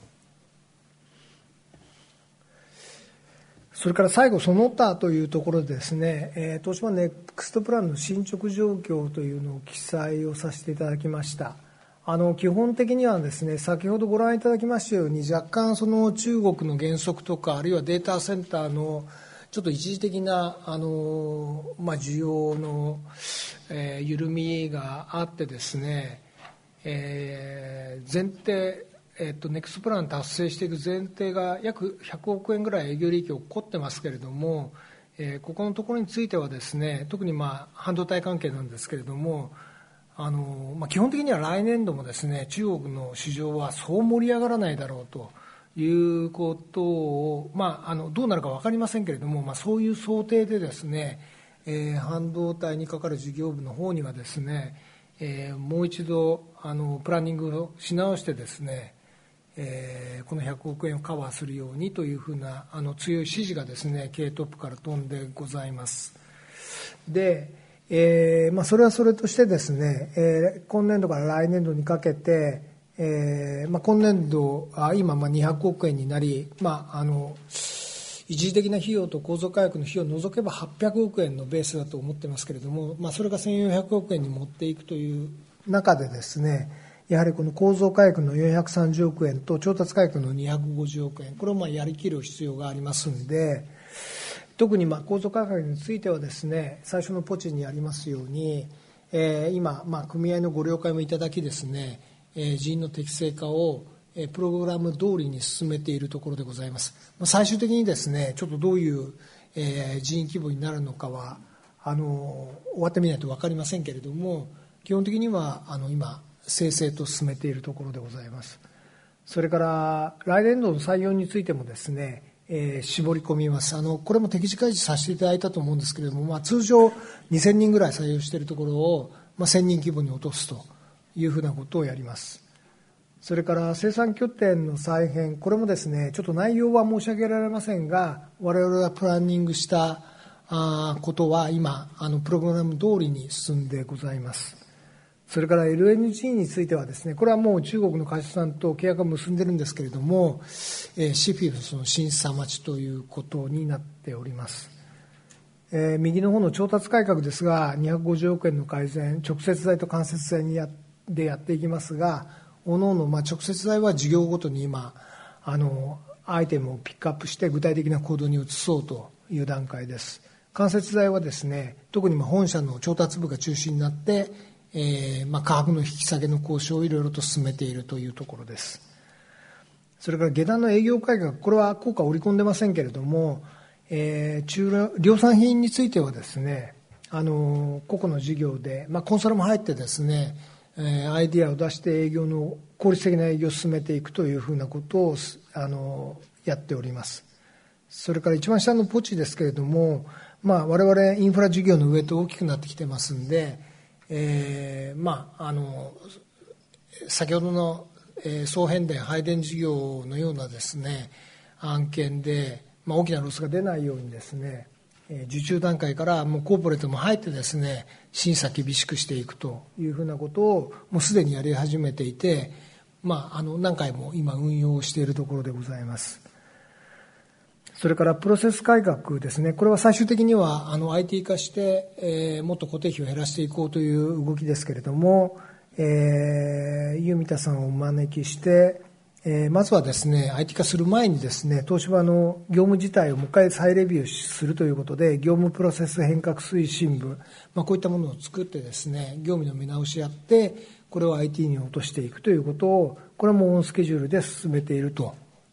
それから最後、その他というところでですね、えー、東芝ネクストプランの進捗状況というのを記載をさせていただきました。あの基本的にはですね、先ほどご覧いただきましたように、若干その中国の減速とか、あるいはデータセンターのちょっと一時的なあの、まあ、需要の、えー、緩みがあってですね、えー、前提えっと、ネクストプラン達成していく前提が約ひゃくおくえんぐらい営業利益を起こってますけれども、えー、ここのところについてはですね、特にまあ半導体関係なんですけれども、あの、まあ、基本的には来年度もですね、中国の市場はそう盛り上がらないだろうということを、まあ、あのどうなるか分かりませんけれども、まあ、そういう想定でですね、えー、半導体にかかる事業部の方にはですね、えー、もう一度あのプランニングをし直してですね、えー、このひゃくおくえんをカバーするようにというふうなあの強い指示がですね経営トップから飛んでございます。で、えーまあ、それはそれとしてですね、えー、今年度から来年度にかけて、えーまあ、今年度あ今まあにひゃくおくえんになり、まあ、あの一時的な費用と構造改革の費用を除けばはっぴゃくおくえんのベースだと思ってますけれども、まあ、それがせんよんひゃくおくえんに持っていくという中でですね、やはりこの構造改革のよんひゃくさんじゅうおくえんと調達改革のにひゃくごじゅうおくえん、これをまあやりきる必要がありますので、特にまあ構造改革についてはですね、最初のポチにありますように、えー、今まあ組合のご了解もいただきですね、えー、人員の適正化をプログラム通りに進めているところでございます。最終的にですね、ちょっとどういう、えー、人員規模になるのかはあの終わってみないと分かりませんけれども、基本的にはあの今正々と進めているところでございます。それから来年度の採用についてもですね、えー、絞り込みます。あのこれも適時開示させていただいたと思うんですけれども、まあ、通常にせんにんぐらい採用しているところを、まあ、せんにん規模に落とすというふうなことをやります。それから生産拠点の再編、これもですね、ちょっと内容は申し上げられませんが、我々がプランニングしたあことは今あのプログラム通りに進んでございます。それから エルエヌジー についてはですね、これはもう中国の会社さんと契約を結んでるんですけれども、えー、シフィフの審査待ちということになっております。えー、右の方の調達改革ですが、にひゃくごじゅうおくえんの改善、直接材と間接材にやでやっていきますが、おのおのまあ直接材は事業ごとに今あのアイテムをピックアップして具体的な行動に移そうという段階です。間接材はですね、特にまあ本社の調達部が中心になって、えーまあ、価格の引き下げの交渉をいろいろと進めているというところです。それから下段の営業改革、これは効果を織り込んでませんけれども、えー、中量産品についてはですね、あの個々の事業で、まあ、コンサルも入ってですね、えー、アイディアを出して営業の効率的な営業を進めていくというふうなことをあのやっております。それから一番下のポチですけれども、まあ、我々インフラ事業の上と大きくなってきてますんで、えーまあ、あの先ほどの、えー、送変電配電事業のようなですね案件で、まあ、大きなロスが出ないようにですね、えー、受注段階からもうコーポレートも入ってですね審査厳しくしていくというふうなことをもうすでにやり始めていて、まあ、あの何回も今運用しているところでございます。それからプロセス改革ですね、これは最終的にはあの アイティー 化して、えー、もっと固定費を減らしていこうという動きですけれども、えー、湯見田さんをお招きして、えー、まずはですね アイティー 化する前にですね東芝の業務自体をもう一回再レビューするということで、業務プロセス変革推進部、まあ、こういったものを作ってですね業務の見直しやって、これを アイティー に落としていくということを、これもオンスケジュールで進めていると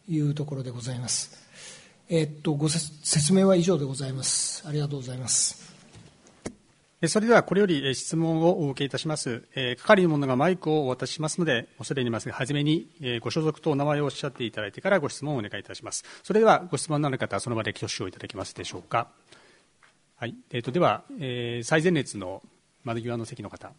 いうところでございます。えっと、ご説明は以上でございます。ありがとうございます。 それではこれより質問をお受けいたします。係の者がマイクをお渡ししますので、恐れ入りますが、はじめにご所属とお名前をおっしゃっていただいてからご質問をお願いいたします。それではご質問のある方はその場で挙手をいただけますでしょうか。はい、えー、とでは、えー、最前列の窓際の席の方。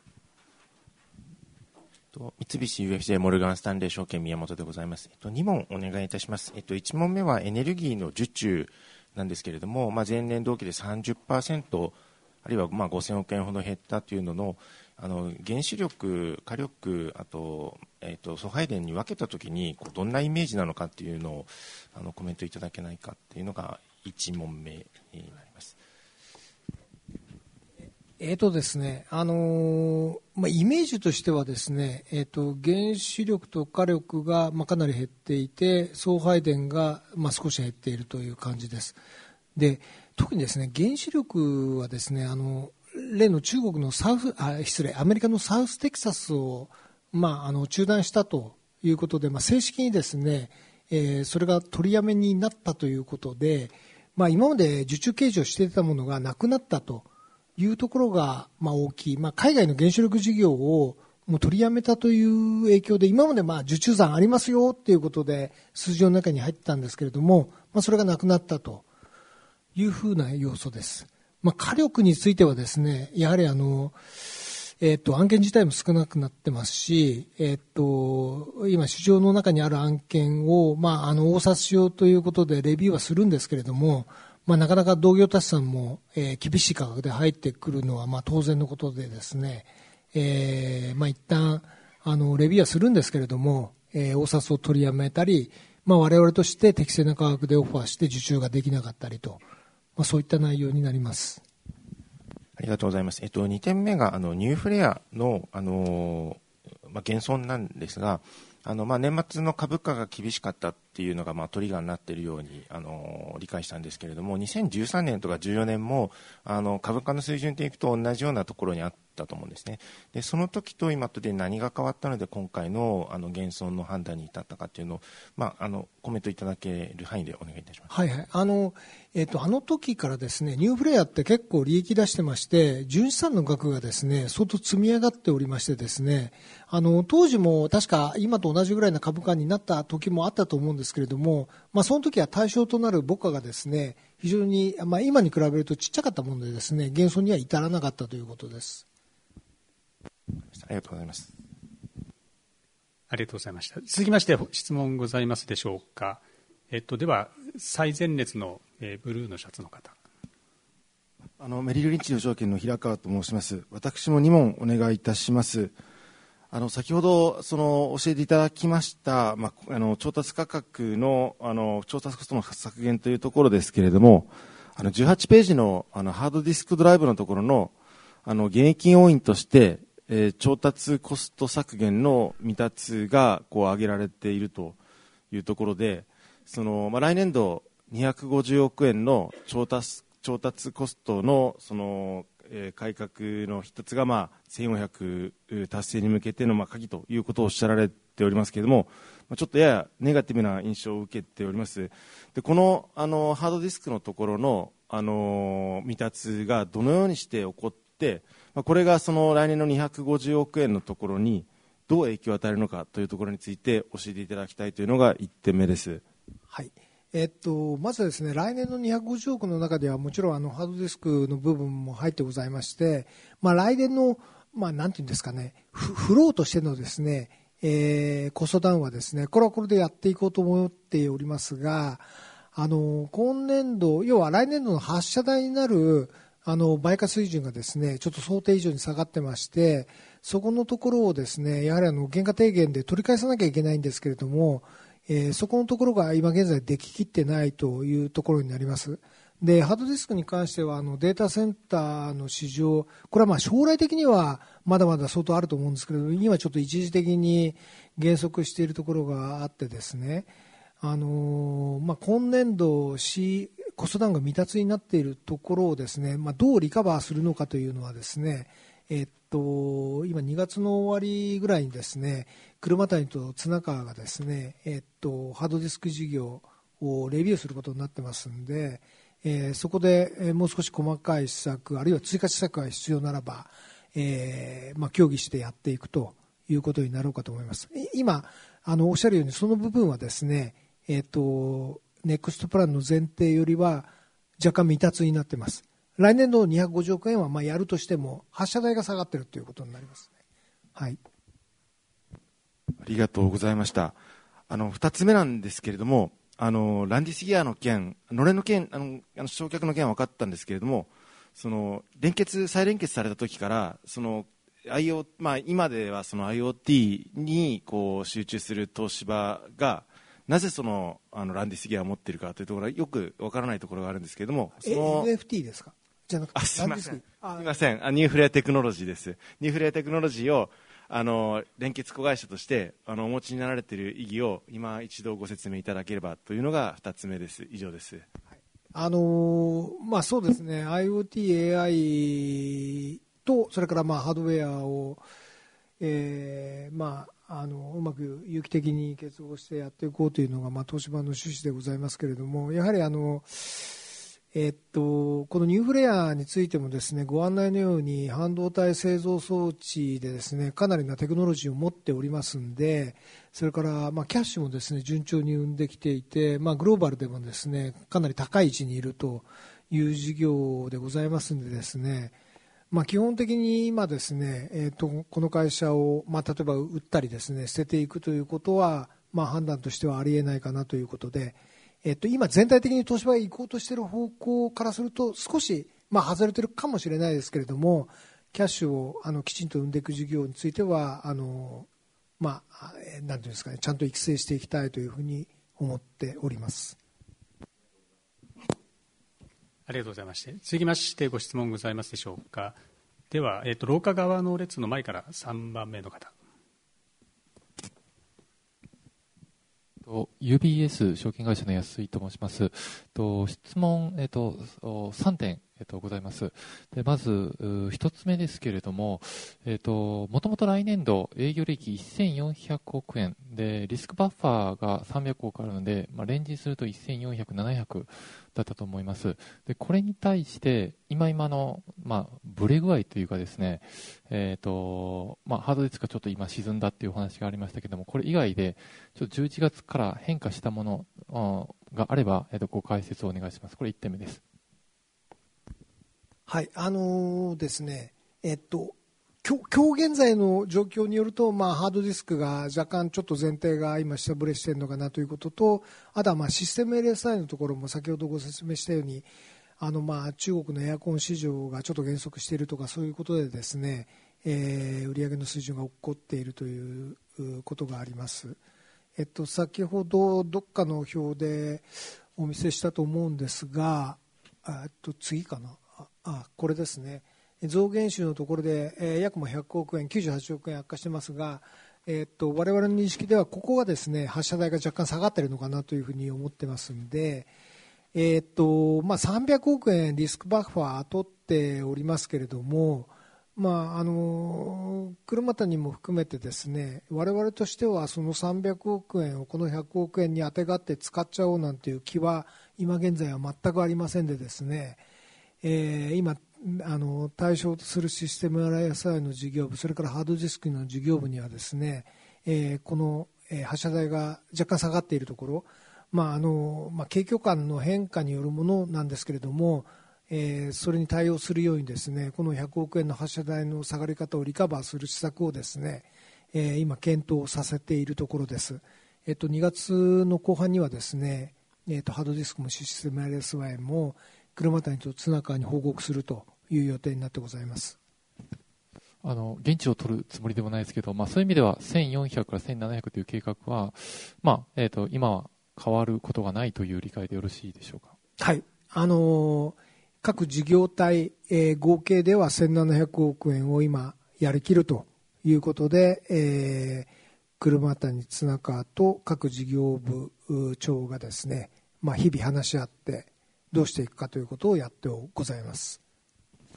三菱 ユーエフジェー モルガンスタンレー証券宮本でございます。えっと、に問お願いいたします。えっと、いち問目はエネルギーの受注なんですけれども、まあ、前年同期で さんじゅっパーセント あるいはまあごせんおく円ほど減ったというのの、あの原子力、火力、あと、えっと、送配電に分けたときにこうどんなイメージなのかというのをあのコメントいただけないかというのがいち問目になります。 えーとですねあのーまあ、イメージとしてはですね、えーと、原子力と火力が、まあ、かなり減っていて、送配電が、まあ、少し減っているという感じです。で、特にですね、原子力はですね、あの例の中国のサウスあ失礼アメリカのサウステキサスを、まあ、あの中断したということで、まあ、正式にですね、えー、それが取りやめになったということで、まあ、今まで受注計上していたものがなくなったというところがまあ大きい、まあ、海外の原子力事業をもう取りやめたという影響で、今までまあ受注残ありますよということで数字の中に入ってたんですけれども、まあ、それがなくなったというふうな要素です。まあ、火力についてはですね、やはりあの、えー、と案件自体も少なくなってますし、えー、と今市場の中にある案件を、まあ、あの応札しようということでレビューはするんですけれども、まあ、なかなか同業他社さんも、えー、厳しい価格で入ってくるのはまあ当然のことでですね、えーまあ、一旦あのレビューはするんですけれども、えー、応札を取りやめたり、まあ、我々として適正な価格でオファーして受注ができなかったりと、まあ、そういった内容になります。 ありがとうございます。えっと、にてんめがあのニューフレアの、あのまあ、減損なんですが、あのまあ、年末の株価が厳しかったっていうのがまあトリガーになっているようにあの理解したんですけれども、にせんじゅうさんねんとかじゅうよねんもあの株価の水準でいくと同じようなところにあったと思うんですね。でその時と今とで何が変わったので今回のあの減損の判断に至ったかというのを、まあ、あのコメントいただける範囲でお願いいたします。 はいはい、あのえっと、あの時からですね、ニューフレアって結構利益出してまして、純資産の額がですね、相当積み上がっておりましてですね、あの当時も確か今と同じぐらいの株価になった時もあったと思うんですけれども、まあ、その時は対象となる母価がですね、非常に、まあ、今に比べるとちっちゃかったものでですね、減損には至らなかったということです。 ありがとうございます。 ありがとうございました。続きまして質問ございますでしょうか。えっと、では最前列の、えー、ブルーのシャツの方。 あのメリルリンチの証券の平川と申します。私もに問お願いいたします。あの先ほどその教えていただきました、まあ、あの調達価格の、あの調達コストの削減というところですけれども、あのじゅうはちページ の, あのハードディスクドライブのところのあの現役要因として、えー、調達コスト削減の未達がこう挙げられているというところで、その、まあ、来年度にひゃくごじゅうおく円の調達、調達コストの、その、えー、改革の一つが、まあ、せんよんひゃく達成に向けての、まあ、鍵ということをおっしゃられておりますけれども、まあ、ちょっとややネガティブな印象を受けております。でこの、あのハードディスクのところの、あの未達がどのようにして起こって、まあ、これがその来年のにひゃくごじゅうおく円のところにどう影響を与えるのかというところについて教えていただきたいというのがいってんめです。 はい、えっと、まずですね、来年のにひゃくごじゅうおくの中ではもちろんあのハードディスクの部分も入ってございまして、まあ、来年の、まあ、なんていうんですかね、フローとしてのですね、えー、コストダウンはですね、これはこれでやっていこうと思っておりますが、あの今年度、要は来年度の発射台になるあの売価水準がですね、ちょっと想定以上に下がってまして、そこのところをですね、やはりあの原価低減で取り返さなきゃいけないんですけれども、えー、そこのところが今現在でききってないというところになります。で、ハードディスクに関してはあのデータセンターの市場、これはまあ将来的にはまだまだ相当あると思うんですけれども、今ちょっと一時的に減速しているところがあってですね、あのーまあ、今年度、C、コストダウンが未達になっているところをですね、まあ、どうリカバーするのかというのはですね、えっとと、今にがつの終わりぐらいにですね、車谷と綱川がですね、えっと、ハードディスク事業をレビューすることになってますんで、えー、そこで、えー、もう少し細かい施策、あるいは追加施策が必要ならば、えーまあ、協議してやっていくということになろうかと思います。今、あのおっしゃるように、その部分はですね、えっと、ネクストプランの前提よりは若干未達になっています。来年度にひゃくごじゅうおくえんはまあやるとしても発射台が下がっているということになりますね。はい。 ありがとうございました。あのふたつめなんですけれども、あのランディスギアの件、のれんの件、あのあの焼却の件は分かったんですけれども、その連結再連結された時からその アイオー、まあ、今ではその アイオーティー にこう集中する東芝がなぜそのあのランディスギアを持っているかというところはよく分からないところがあるんですけれども、そのエヌエフティー ですかじゃなくて、 あ、すみません、すみません、あニューフレアテクノロジーです。ニューフレアテクノロジーをあの連結子会社としてあのお持ちになられている意義を今一度ご説明いただければというのがふたつめです。以上です。 はい、あのーまあ、そうですね、 アイオーティー、エーアイ とそれからまあハードウェアを、えーまあ、あのうまく有機的に結合してやっていこうというのが、まあ、東芝の趣旨でございますけれども、やはりあのえっと、このニューフレアについてもですね、ご案内のように半導体製造装置でですね、かなりなテクノロジーを持っておりますんで、それからまあキャッシュもですね、順調に生んできていて、まあ、グローバルでもですね、かなり高い位置にいるという事業でございますんでですね、まあ、基本的に今ですね、えっと、この会社を、まあ、例えば売ったりですね、捨てていくということは、まあ、判断としてはありえないかなということで、えっと、今全体的に東芝が行こうとしている方向からすると少し、まあ、外れているかもしれないですけれども、キャッシュをあのきちんと生んでいく事業についてはあの、まあ、なんていうんですかね、ちゃんと育成していきたいというふうに思っております。 ありがとうございまして、続きましてご質問ございますでしょうか。では、えっと、廊下側の列の前からさんばんめの方。 ユービーエス 証券会社の安井と申します。と質問、えっと、さんてん、えっと、ございます。でまずひとつめですけれども、えっと、もともと来年度営業利益せんよんひゃくおくえんでリスクバッファーがさんびゃくおくあるので、まあ、レンジするとせんよんひゃく、ななひゃくだったと思います。でこれに対して今今の、まあ、ブレ具合というかですね、えっとまあ、ハードディスクがちょっと今沈んだっていうお話がありましたけども、これ以外でちょっとじゅういちがつから変化したものがあれば、えっと、ご解説をお願いします。これいってんめです。 はい、あのー、ですね、えっと、今日、今日現在の状況によると、まあ、ハードディスクが若干ちょっと前提が今下振れしているのかなということと、あとはまあシステム エルエスアイ のところも先ほどご説明したように、あのまあ中国のエアコン市場がちょっと減速しているとか、そういうことでですね、えー、売上の水準が落っこっているということがあります。えっと、先ほどどっかの表でお見せしたと思うんですが、えっと、次かな。あ、これですね、増減収のところで、えー、約もひゃくおくえん、きゅうじゅうはちおくえん悪化してますが、えー、っと我々の認識ではここがですね、発射台が若干下がっているのかなというふうに思ってますんで、えーっとまあ、さんびゃくおくえんリスクバッファー取っておりますけれども、まあ、あの車谷も含めてですね、我々としてはそのさんびゃくおくえんをこのひゃくおくえんにあてがって使っちゃおうなんていう気は今現在は全くありませんでですね、えー、今あの対象とするシステム エルエスアイ の事業部、それからハードディスクの事業部にはですね、えー、この、えー、発射台が若干下がっているところ、まああのまあ、景況感の変化によるものなんですけれども、えー、それに対応するようにですね、このひゃくおくえんの発射台の下がり方をリカバーする施策をですね、えー、今検討させているところです。えっと、にがつの後半にはですね、えっと、ハードディスクもシステム エルエスアイ も車谷と綱川に報告するという予定になってございます。 あの現地を取るつもりでもないですけど、まあ、そういう意味ではせんよんひゃくからせんななひゃくという計画は、まあえー、と今は変わることがないという理解でよろしいでしょうか。 はい、あのー、各事業体、えー、合計ではせんななひゃくおくえんを今やりきるということで、えー、車谷綱川と各事業部長がですね、まあ、日々話し合ってどうしていくかということをやってございます。 あ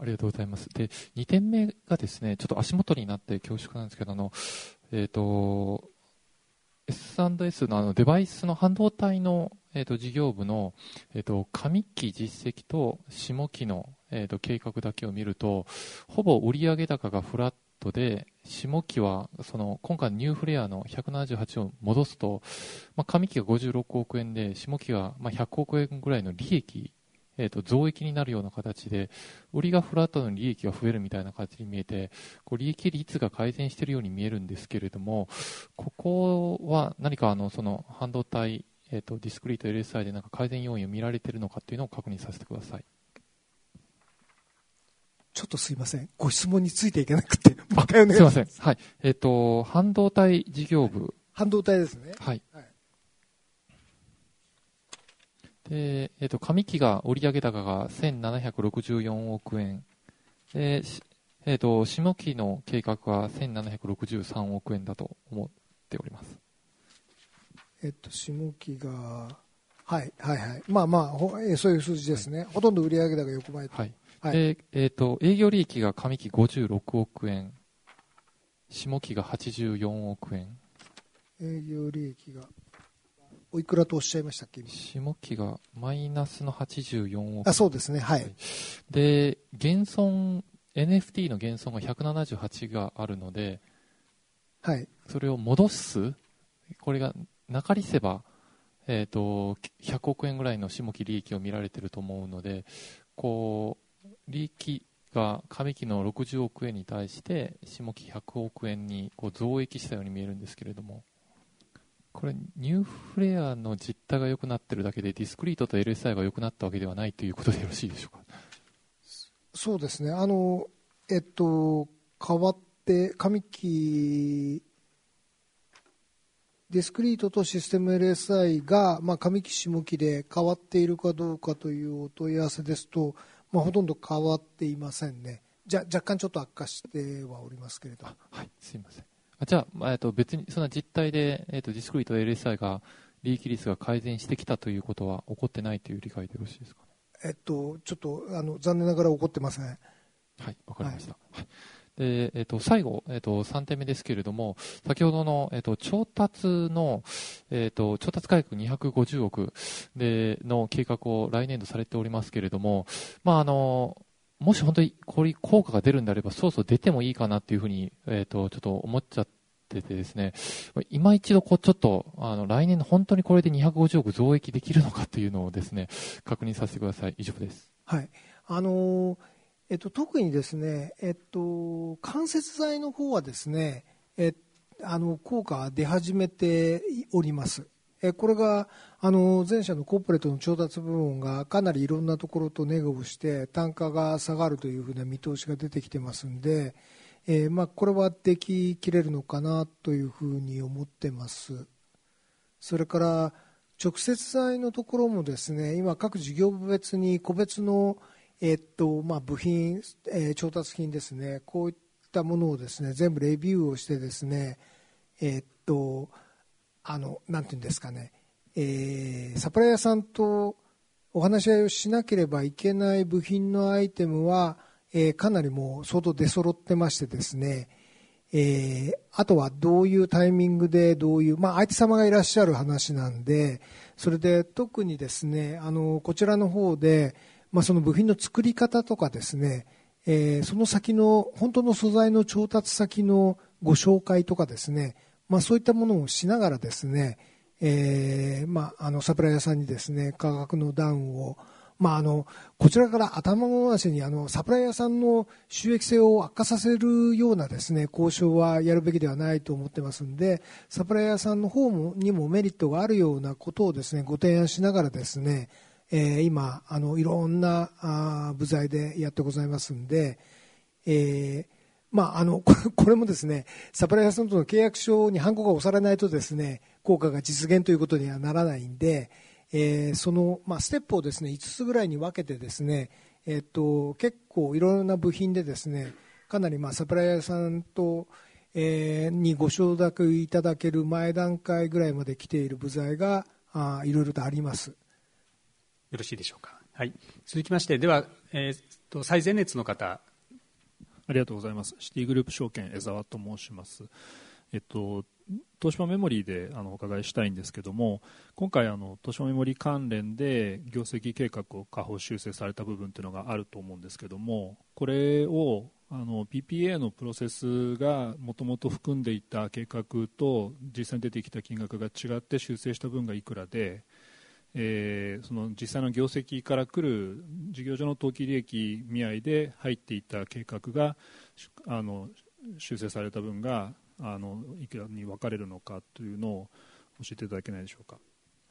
ありがとうございます。で、にてんめがですね、ちょっと足元になって恐縮なんですけど、あの、えっと、エスアンドエス のあのデバイスの半導体の、えー、と事業部の、えー、と上期実績と下期の、えー、と計画だけを見ると、ほぼ売上高がフラットで、下期はその今回ニューフレアのひゃくななじゅうはちを戻すと、まあ、上期がごじゅうろくおくえんで、下期はまあひゃくおくえんぐらいの利益、えー、と増益になるような形で、売りがフラットの利益が増えるみたいな形に見えて、こう利益率が改善しているように見えるんですけれども、ここは何かあのその半導体、えー、とディスクリート エルエスアイ でなんか改善要因を見られているのかというのを確認させてください。 ちょっとすいません、ご質問についていけなくて、もう一回お願いします。 すいません、はい、えー、と半導体事業部、 半導体ですね。 はい、 はい、 で、えー、と上期が売上高がせんななひゃくろくじゅうよんおくえんで、えー、と下期の計画はせんななひゃくろくじゅうさんおくえんだと思っております。 えっと下期がはいはいはい、まあまあほそういう数字ですね、はい、ほとんど売上高横ばいと、 はいはい、 でえー、と営業利益が上期ごじゅうろくおくえん、下期がはちじゅうよんおくえん。 営業利益がおいくらとおっしゃいましたっけ？ 下期がマイナスのはちじゅうよんおくえん。 あ、そうですね、はい。 で、減損、エヌエフティー の減損がひゃくななじゅうはちがあるので、 はい。 それを戻す、これがなかりせば、えーと、ひゃくおくえんぐらいの下期利益を見られていると思うので、こう、利益が上期のろくじゅうおくえんに対して、下期ひゃくおくえんにこう増益したように見えるんですけれども、これニューフレアの実態が良くなっているだけでディスクリートと エルエスアイ が良くなったわけではないということでよろしいでしょうか？ そうですね、あのえっと変わって上期ディスクリートとシステム エルエスアイ が、まあ、上期下期で変わっているかどうかというお問い合わせですと、まあ、ほとんど変わっていませんね。じゃ若干ちょっと悪化してはおりますけれど。 はい、すいません。あじゃあ、えっと、別にそんな実態で、えっと、ディスクリート エルエスアイ が利益率が改善してきたということは起こってないという理解でよろしいですかね？ えっと、ちょっとあの残念ながら起こってません。はい、 わかりました。はい、でえっと、最後、えっと、さんてんめですけれども、先ほどの、えっと、調達の、えっと、調達価格にひゃくごじゅうおくでの計画を来年度されておりますけれども、まああのもし本当にこれ効果が出るんであれば、そうそう出てもいいかなっていうふうに、えー、とちょっと思っちゃっててですね、今一度こうちょっとあの来年の本当にこれでにひゃくごじゅうおく増益できるのかというのをですね確認させてください。以上です。 はい、あのえっと、特にですね、えっと、間接材の方はですね、えあの効果が出始めております。これがあの前社のコーポレートの調達部門がかなりいろんなところとネゴをして単価が下がるというふうな見通しが出てきてますんで、えーまあ、これはでききれるのかなというふうに思ってます。それから直接材のところもですね、今各事業部別に個別の、えーっとまあ、部品、えー、調達品ですね、こういったものをですね全部レビューをしてですね、えーっとあのなんていうんですかね、えー、サプライヤーさんとお話し合いをしなければいけない部品のアイテムは、えー、かなりもう相当出揃ってましてですね、えー、あとはどういうタイミングでどういう、まあ、相手様がいらっしゃる話なんで、それで特にですねあのこちらの方で、まあ、その部品の作り方とかですね、えー、その先の本当の素材の調達先のご紹介とかですね、まあ、そういったものをしながらですね、えーまあ、あのサプライヤーさんにですね価格のダウンを、まあ、あのこちらから頭ごなしにあのサプライヤーさんの収益性を悪化させるようなですね交渉はやるべきではないと思ってますので、サプライヤーさんの方もにもメリットがあるようなことをですねご提案しながらですね、えー、今あのいろんなあ部材でやってございますんで、えーまあ、あのこれもですねサプライヤーさんとの契約書にハンコが押されないとですね効果が実現ということにはならないんで、えー、その、まあ、ステップをですねいつつぐらいに分けてですね、えー、と結構いろいろな部品でですねかなりまあサプライヤーさんと、えー、にご承諾いただける前段階ぐらいまで来ている部材があいろいろとあります。 よろしいでしょうか。 はい、続きまして、では、えー、と最前列の方。 ありがとうございます。シティグループ証券江澤と申します。えっと、東芝メモリーであのお伺いしたいんですけども、今回あの東芝メモリー関連で業績計画を下方修正された部分というのがあると思うんですけども、これをあの ピーピーエー のプロセスがもともと含んでいた計画と実際に出てきた金額が違って修正した分がいくらで、えー、その実際の業績から来る事業所の当期利益見合いで入っていた計画があの修正された分があのいくらに分かれるのかというのを教えていただけないでしょうか。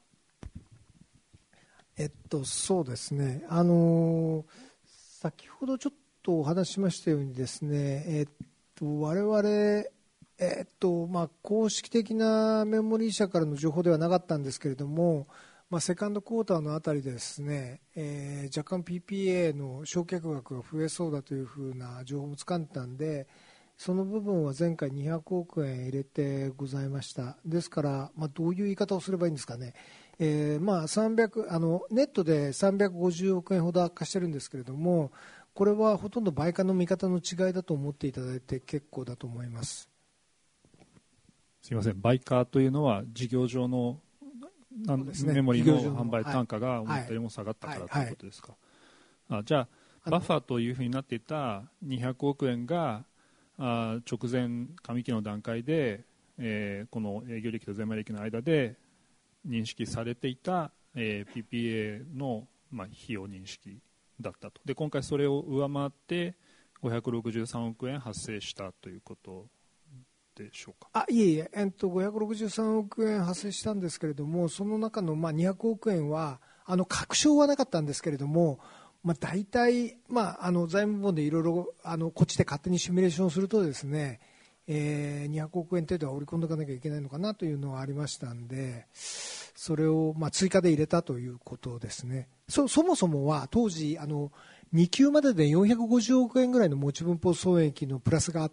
えっと、そうですね、あの先ほどちょっとお話ししましたようにですね、えっと、我々、えっとまあ、公式的なメモリー社からの情報ではなかったんですけれども、まあ、セカンドクォーターのあたりでですね、えー、若干 ピーピーエー の償却額が増えそうだというふうな情報もつかんでたんで、その部分は前回にひゃくおくえん入れてございました。ですから、まあ、どういう言い方をすればいいんですかね、えーまあ、さんびゃくあのネットでさんびゃくごじゅうおくえんほど悪化してるんですけれども、これはほとんど売価の見方の違いだと思っていただいて結構だと思います。 すみません、売価というのは事業上のなんです、ね、メモリーの販売単価が思ったよりも下がったからということですか。あ、じゃあバッファーというふうになっていたにひゃくおくえんがあ直前上期の段階で、えー、この営業利益と税前利益の間で認識されていた、えー、ピーピーエー の、まあ、費用認識だったと。で今回それを上回ってごひゃくろくじゅうさんおくえん発生したということでしょうか。 あいえいえ、えっと、ごひゃくろくじゅうさんおくえん発生したんですけれども、その中のまあにひゃくおくえんはあの確証はなかったんですけれども、まあ、大体、まあ、あの財務部門でいろいろあのこっちで勝手にシミュレーションするとですね、えー、にひゃくおくえん程度は織り込んでおかなきゃいけないのかなというのはありましたんで、それをまあ追加で入れたということですね。 そ, そもそもは当時あのに級まででよんひゃくごじゅうおくえんぐらいの持ち分法損益のプラスがあって、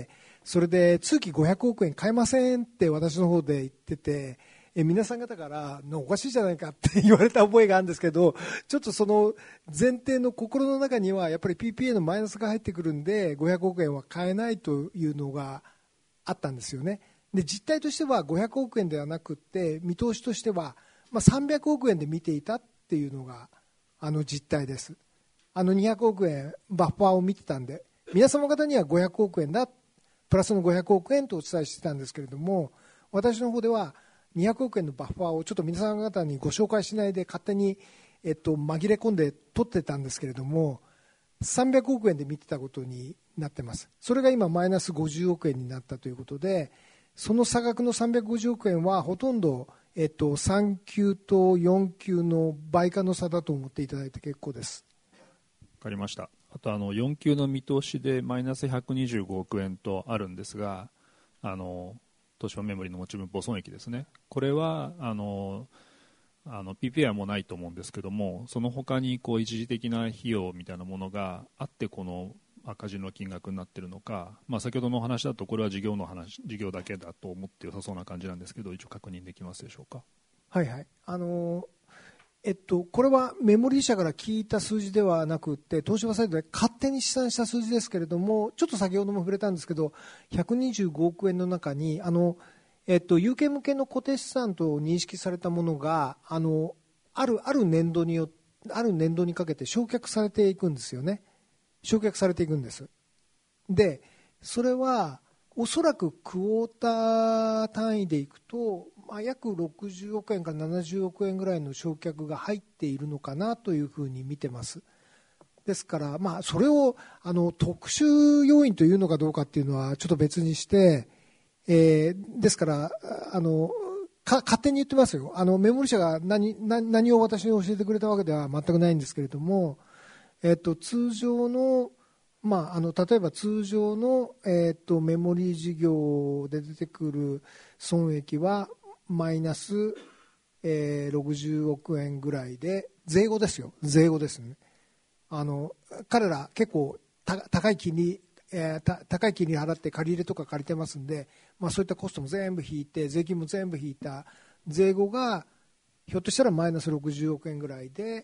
それで通期ごひゃくおくえん買えませんって私の方で言ってて、え皆さん方からおかしいじゃないかって言われた覚えがあるんですけど、ちょっとその前提の心の中にはやっぱり ピーピーエー のマイナスが入ってくるんでごひゃくおくえんは買えないというのがあったんですよね。で実態としてはごひゃくおくえんではなくって見通しとしては、まあ、さんびゃくおくえんで見ていたっていうのがあの実態です。あのにひゃくおくえんバッファーを見てたんで、皆様方にはごひゃくおくえんだプラスのごひゃくおくえんとお伝えしてたんですけれども、私の方ではにひゃくおくえんのバッファーをちょっと皆さん方にご紹介しないで勝手に、えっと、紛れ込んで取ってたんですけれども、さんびゃくおくえんで見てたことになってます。それが今マイナスごじゅうおくえんになったということで、その差額のさんびゃくごじゅうおくえんはほとんど、えっと、さん級とよん級の倍価の差だと思っていただいて結構です。 わかりました。あとあのよん級の見通しでマイナスひゃくにじゅうごおくえんとあるんですが、あの東芝メモリーの持ち分法損益ですね、これはあのあの ピーピーエー はもうないと思うんですけども、その他にこう一時的な費用みたいなものがあってこの赤字の金額になっているのか、まあ、先ほどのお話だとこれは事業の話事業だけだと思って良さそうな感じなんですけど、一応確認できますでしょうか。 はいはい、あのえっと、これはメモリー社から聞いた数字ではなくて東芝サイドで勝手に試算した数字ですけれども、ちょっと先ほども触れたんですけどひゃくにじゅうごおくえんの中にあの、えっと、有形向けの固定資産と認識されたものがあのある、ある年度によある年度にかけて償却されていくんですよね。償却されていくんです。でそれはおそらくクォーター単位でいくと、まあ、約ろくじゅうおくえんからななじゅうおくえんぐらいの償却が入っているのかなというふうに見てます。ですから、まあ、それをあの特殊要因というのかどうかっていうのはちょっと別にして、えー、ですからあのか勝手に言ってますよ。あのメモリ社が 何, 何, 何を私に教えてくれたわけでは全くないんですけれども、えー、と通常のまあ、あの例えば通常の、えー、とメモリー事業で出てくる損益はマイナス、えー、ろくじゅうおくえんぐらいで税後ですよ、税後ですね。あの彼ら結構た高い金利、えー、た高い金利払って借り入れとか借りてますんで、まあ、そういったコストも全部引いて税金も全部引いた税後がひょっとしたらマイナスろくじゅうおくえんぐらいで、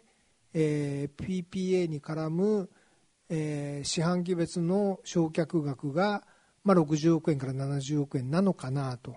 えー、ピーピーエー に絡む、えー、四半期別の償却額が、まあ、ろくじゅうおくえんからななじゅうおくえんなのかなと。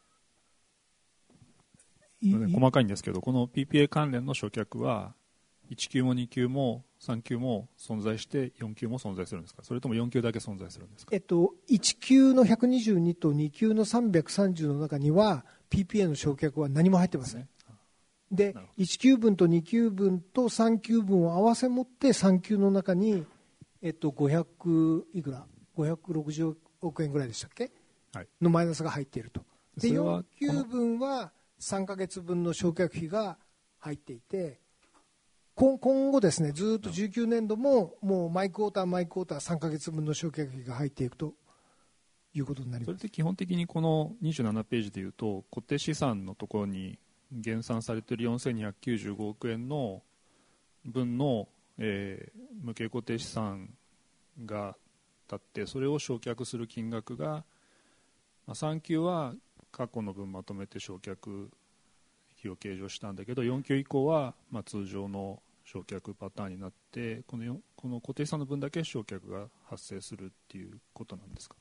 細かいんですけど、この ピーピーエー 関連の償却はいち級もに級もさん級も存在してよん級も存在するんですか、それともよん級だけ存在するんですか。 えっと、いち級のひゃくにじゅうにとに級のさんびゃくさんじゅうの中には ピーピーエー の償却は何も入ってません、ね、でいち級分とに級分とさん級分を合わせ持ってさん級の中に、えっと、ごひゃくいくらごひゃくろくじゅうおくえんぐらいでしたっけ、はい、のマイナスが入っていると。でよん級分はさんかげつぶんの償却費が入っていて、今後ですね、ずっとじゅうきゅうねんどももう毎クォーター毎クォーターさんかげつぶんの償却費が入っていくということになります。 それって基本的にこのにじゅうななページでいうと固定資産のところに減算されているよんせんにひゃくきゅうじゅうごおくえんの分の、えー、無形固定資産が立ってそれを償却する金額が、まあ、さん級は過去の分まとめて償却費を計上したんだけどよん級以降はまあ通常の償却パターンになってこの、この固定資産の分だけ償却が発生するっていうことなんですか。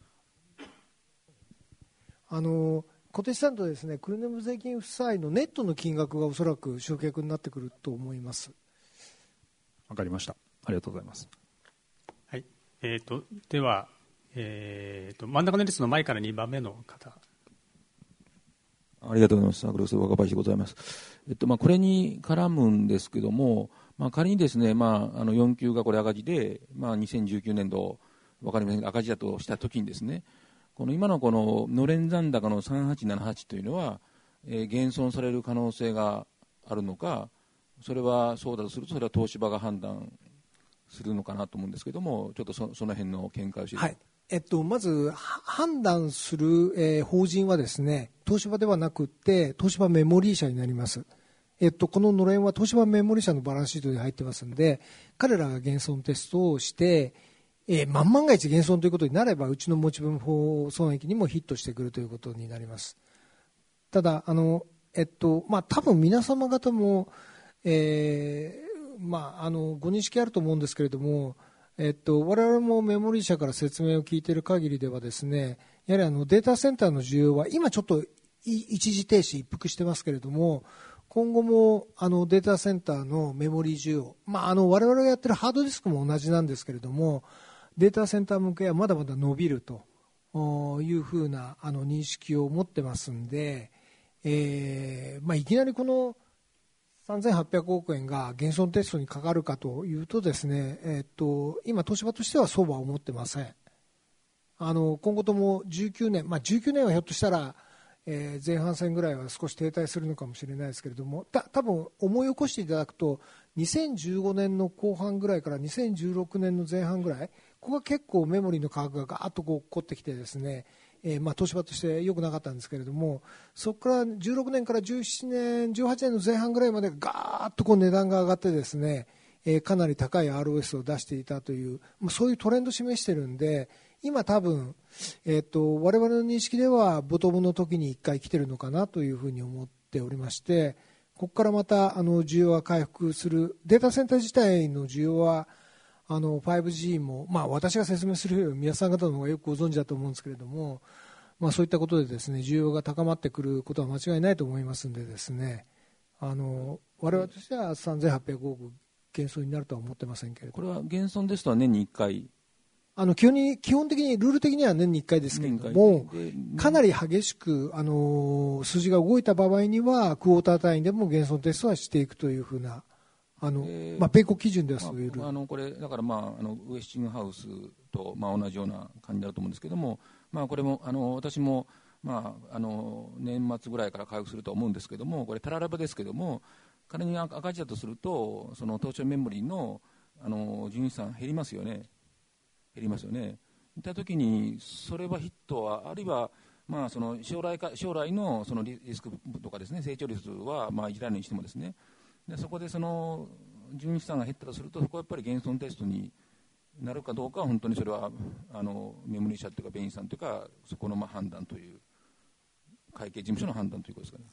あの固定資産とですね、クルネム税金負債のネットの金額がおそらく償却になってくると思います。 わかりました。ありがとうございます。 はい、えー、とでは、えー、と真ん中の列の前からにばんめの方。 ありがとうございます。アグロス若林でございます。えっとまあ、これに絡むんですけども、まあ、仮にですね、まあ、あのよん級がこれ赤字で、まあ、にせんじゅうきゅうねんど分かりませんが赤字だとしたときにですね、この今のこののれん残高のさんはちななはちというのは、えー、減損される可能性があるのか、それはそうだとするとそれは東芝が判断するのかなと思うんですけども、ちょっと そ, その辺の見解を知りたい。 はい、えっと、まず判断する、えー、法人はですね、東芝ではなくて東芝メモリー社になります。えっと、こののれんは東芝メモリー社のバランスシートに入ってますので、彼らが減損テストをして、えー、万万が一減損ということになればうちの持ち分法損益にもヒットしてくるということになります。ただあの、えっとまあ、多分皆様方も、えーまあ、あのご認識あると思うんですけれども、えっと、我々もメモリー社から説明を聞いている限りではですね、やはりあのデータセンターの需要は今ちょっと一時停止一服してますけれども、今後もあのデータセンターのメモリー需要、まあ、あの我々がやっているハードディスクも同じなんですけれども、データセンター向けはまだまだ伸びるというふうなあの認識を持ってますんで、えーまあ、いきなりこのさんぜんはっぴゃくおくえんが減損テストにかかるかというとですね、えー、っと今東芝としてはそうは思ってません。あの今後ともじゅうきゅうねん、まあ、じゅうきゅうねんはひょっとしたら、えー、前半戦ぐらいは少し停滞するのかもしれないですけれども、た多分思い起こしていただくとにせんじゅうごねんの後半ぐらいからにせんじゅうろくねんの前半ぐらい、ここが結構メモリーの価格がガーッとこう凝ってきてですね、えーまあ、東芝として良くなかったんですけれども、そこからじゅうろくねんからじゅうななねんじゅうはちねんの前半ぐらいまでガーッとこう値段が上がってですね、えー、かなり高い アールオーエス を出していたという、まあ、そういうトレンドを示しているんで、今多分、えー、と我々の認識ではボトムの時にいっかい来ているのかなというふうに思っておりまして、ここからまたあの需要は回復する。データセンター自体の需要はあの ファイブジー も、まあ、私が説明するより皆さん方の方がよくご存知だと思うんですけれども、まあ、そういったことでですね、需要が高まってくることは間違いないと思いますのでですね、あの我々としてはさんぜんはっぴゃくおく減損になるとは思ってませんけれども、 これは減損ですとは年にいっかい、 あの基本に基本的にルール的には年にいっかいですけれども、かなり激しくあの数字が動いた場合にはクォーター単位でも減損テストはしていくというふうな、あの、えーまあ、米国基準ではそういうルール、 まあ、あのこれだから、まあ、あのウエスティングハウスと、まあ、同じような感じだと思うんですけども、まあ、これもあの私も、まあ、あの年末ぐらいから回復すると思うんですけども、これタララバですけども、仮に赤字だとするとその東証メモリーのあの純資産減りますよね減りますよね。いったときにそれはヒットはあるいは、まあ、その将来か将来のそのリスクとかですね、成長率はまあいじらないにしてもですね、でそこでその純資産が減ったとすると、そこはやっぱり減損テストになるかどうかは本当にそれはあのメモリー社というかベインさんというかそこのまあ判断という会計事務所の判断ということですかね。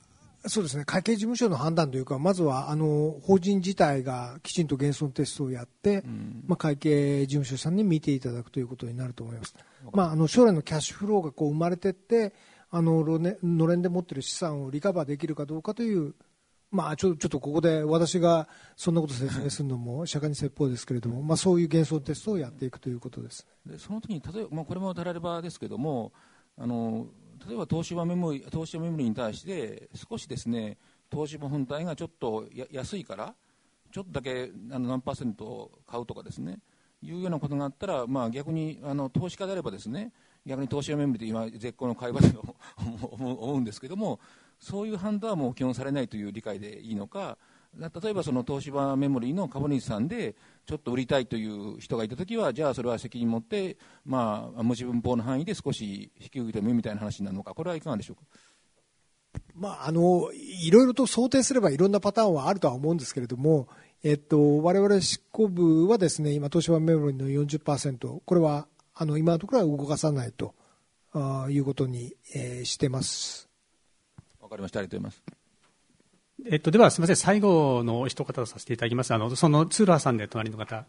そうですね、会計事務所の判断というか、まずはあの法人自体がきちんと減損テストをやって、うん、まあ、会計事務所さんに見ていただくということになると思います。まあ、あの将来のキャッシュフローがこう生まれていって、あののれんで持っている資産をリカバーできるかどうかという、まあ、ちょ、ちょっとここで私がそんなことを説明するのも釈迦に説法ですけれども、まあ、そういう減損テストをやっていくということです。 でその時に例えば、まあ、これもタラレバですけれども、あの例えば東芝メモリ東芝メモリに対して少しですね、東芝本体がちょっとや安いからちょっとだけあの何パーセント買うとかですね、いうようなことがあったら、まあ、逆にあの投資家であればですね、逆に東芝メモリって今絶好の買い場だと思うんですけども、そういう判断はもう基本されないという理解でいいのか、例えばその東芝メモリーの株主さんでちょっと売りたいという人がいたときは、じゃあそれは責任を持って、まあ、無自分法の範囲で少し引き受けてもいいみたいな話になるのか、これはいかがでしょうか。 まあ、あのいろいろと想定すればいろんなパターンはあるとは思うんですけれども、えっと、我々執行部はですね、今東芝メモリーの よんじゅっパーセント、これはあの今のところは動かさないとあいうことに、えー、してます。 わかりました。ありがとうございます。 えっと、ではすみません、最後の一方とさせていただきます。あのそのツーラーさんで隣の方。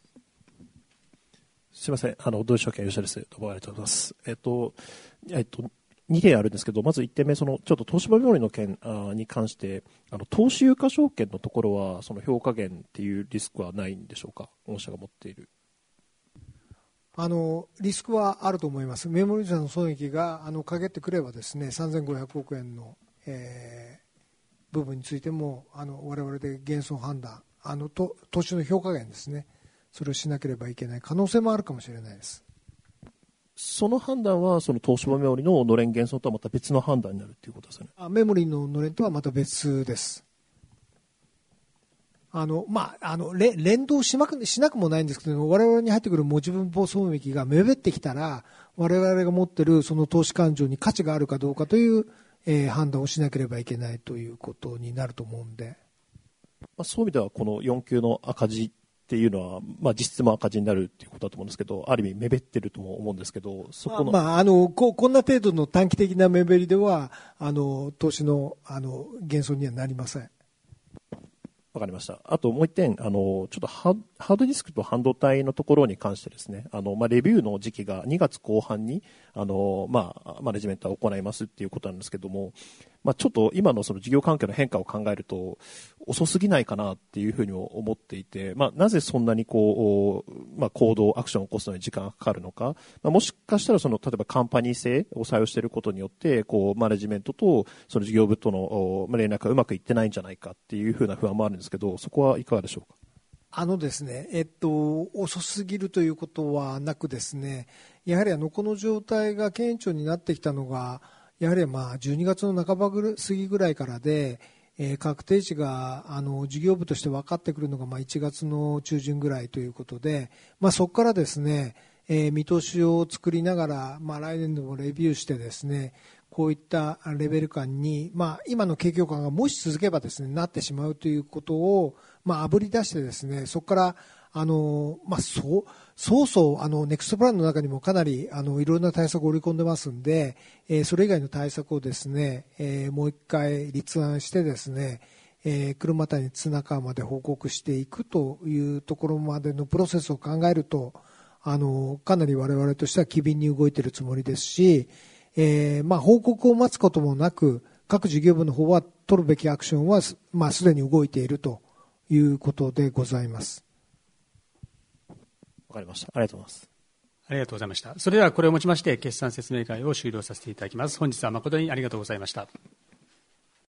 すみません、あの同志証券吉田です。どうもありがとうございます。えっと、えっと、にてんあるんですけど、まずいってんめ、そのちょっと東芝メモリの件あに関して、あの投資有価証券のところは、その評価減っていうリスクはないんでしょうか、御社が持っている。 あのリスクはあると思います。メモリ社の損益があのかけてくればですね、さんぜんごひゃくおくえんの、えー部分についてもあの我々で減損判断、あのと投資の評価減ですね、それをしなければいけない可能性もあるかもしれないです。 その判断はその東芝メモリののれん減損とはまた別の判断になるということですね。 あメモリののれんとはまた別です。あの、まあ、あのれ連動しまくしなくもないんですけど、我々に入ってくる持ち分法損益が目減ってきたら、我々が持っているその投資勘定に価値があるかどうかというえー、判断をしなければいけないということになると思うんで、 まあ、そういう意味ではこのよん級の赤字っていうのは、まあ、実質も赤字になるっていうことだと思うんですけど、ある意味目減ってるとも思うんですけど、そこの、 まあ、あの こ, こんな程度の短期的な目減りではあの投資のあの減損にはなりません。 わかりました。あともう一点、あのちょっとハードディスクと半導体のところに関してですね、あのまあ、レビューの時期がにがつこう半にあの、まあ、マネジメントは行いますっていうことなんですけども、まあ、ちょっと今のその事業環境の変化を考えると遅すぎないかなっていうふうに思っていて、まあ、なぜそんなにこう、まあ、行動アクションを起こすのに時間がかかるのか、まあ、もしかしたらその例えばカンパニー性を採用していることによってこうマネジメントとその事業部との連絡がうまくいってないんじゃないかっていうふうな不安もあるんですけど、そこはいかがでしょうか。 あのですね、えっと、遅すぎるということはなくですね、やはりあのこの状態が顕著になってきたのがやはりまあじゅうにがつの半ば過ぎぐらいからで、えー、確定値があの事業部として分かってくるのがまあいちがつの中旬ぐらいということで、まあ、そこからですね、えー、見通しを作りながら、まあ、来年度もレビューしてですね、こういったレベル感に、まあ、今の景況感がもし続けばですね、なってしまうということを、まあ、あぶり出してですね、そこからあの、まあ、そうそうそうあのネクストプランの中にもかなりあのいろいろな対策を織り込んでますんで、えー、それ以外の対策をですね、えー、もう一回立案してですね、えー、車谷綱川まで報告していくというところまでのプロセスを考えると、あのかなり我々としては機敏に動いているつもりですし、えーまあ、報告を待つこともなく各事業部の方は取るべきアクションは、まあ、すでに動いているということでございます。 わかりました。ありがとうございます。 ありがとうございました。それではこれをもちまして決算説明会を終了させていただきます。本日は誠にありがとうございました。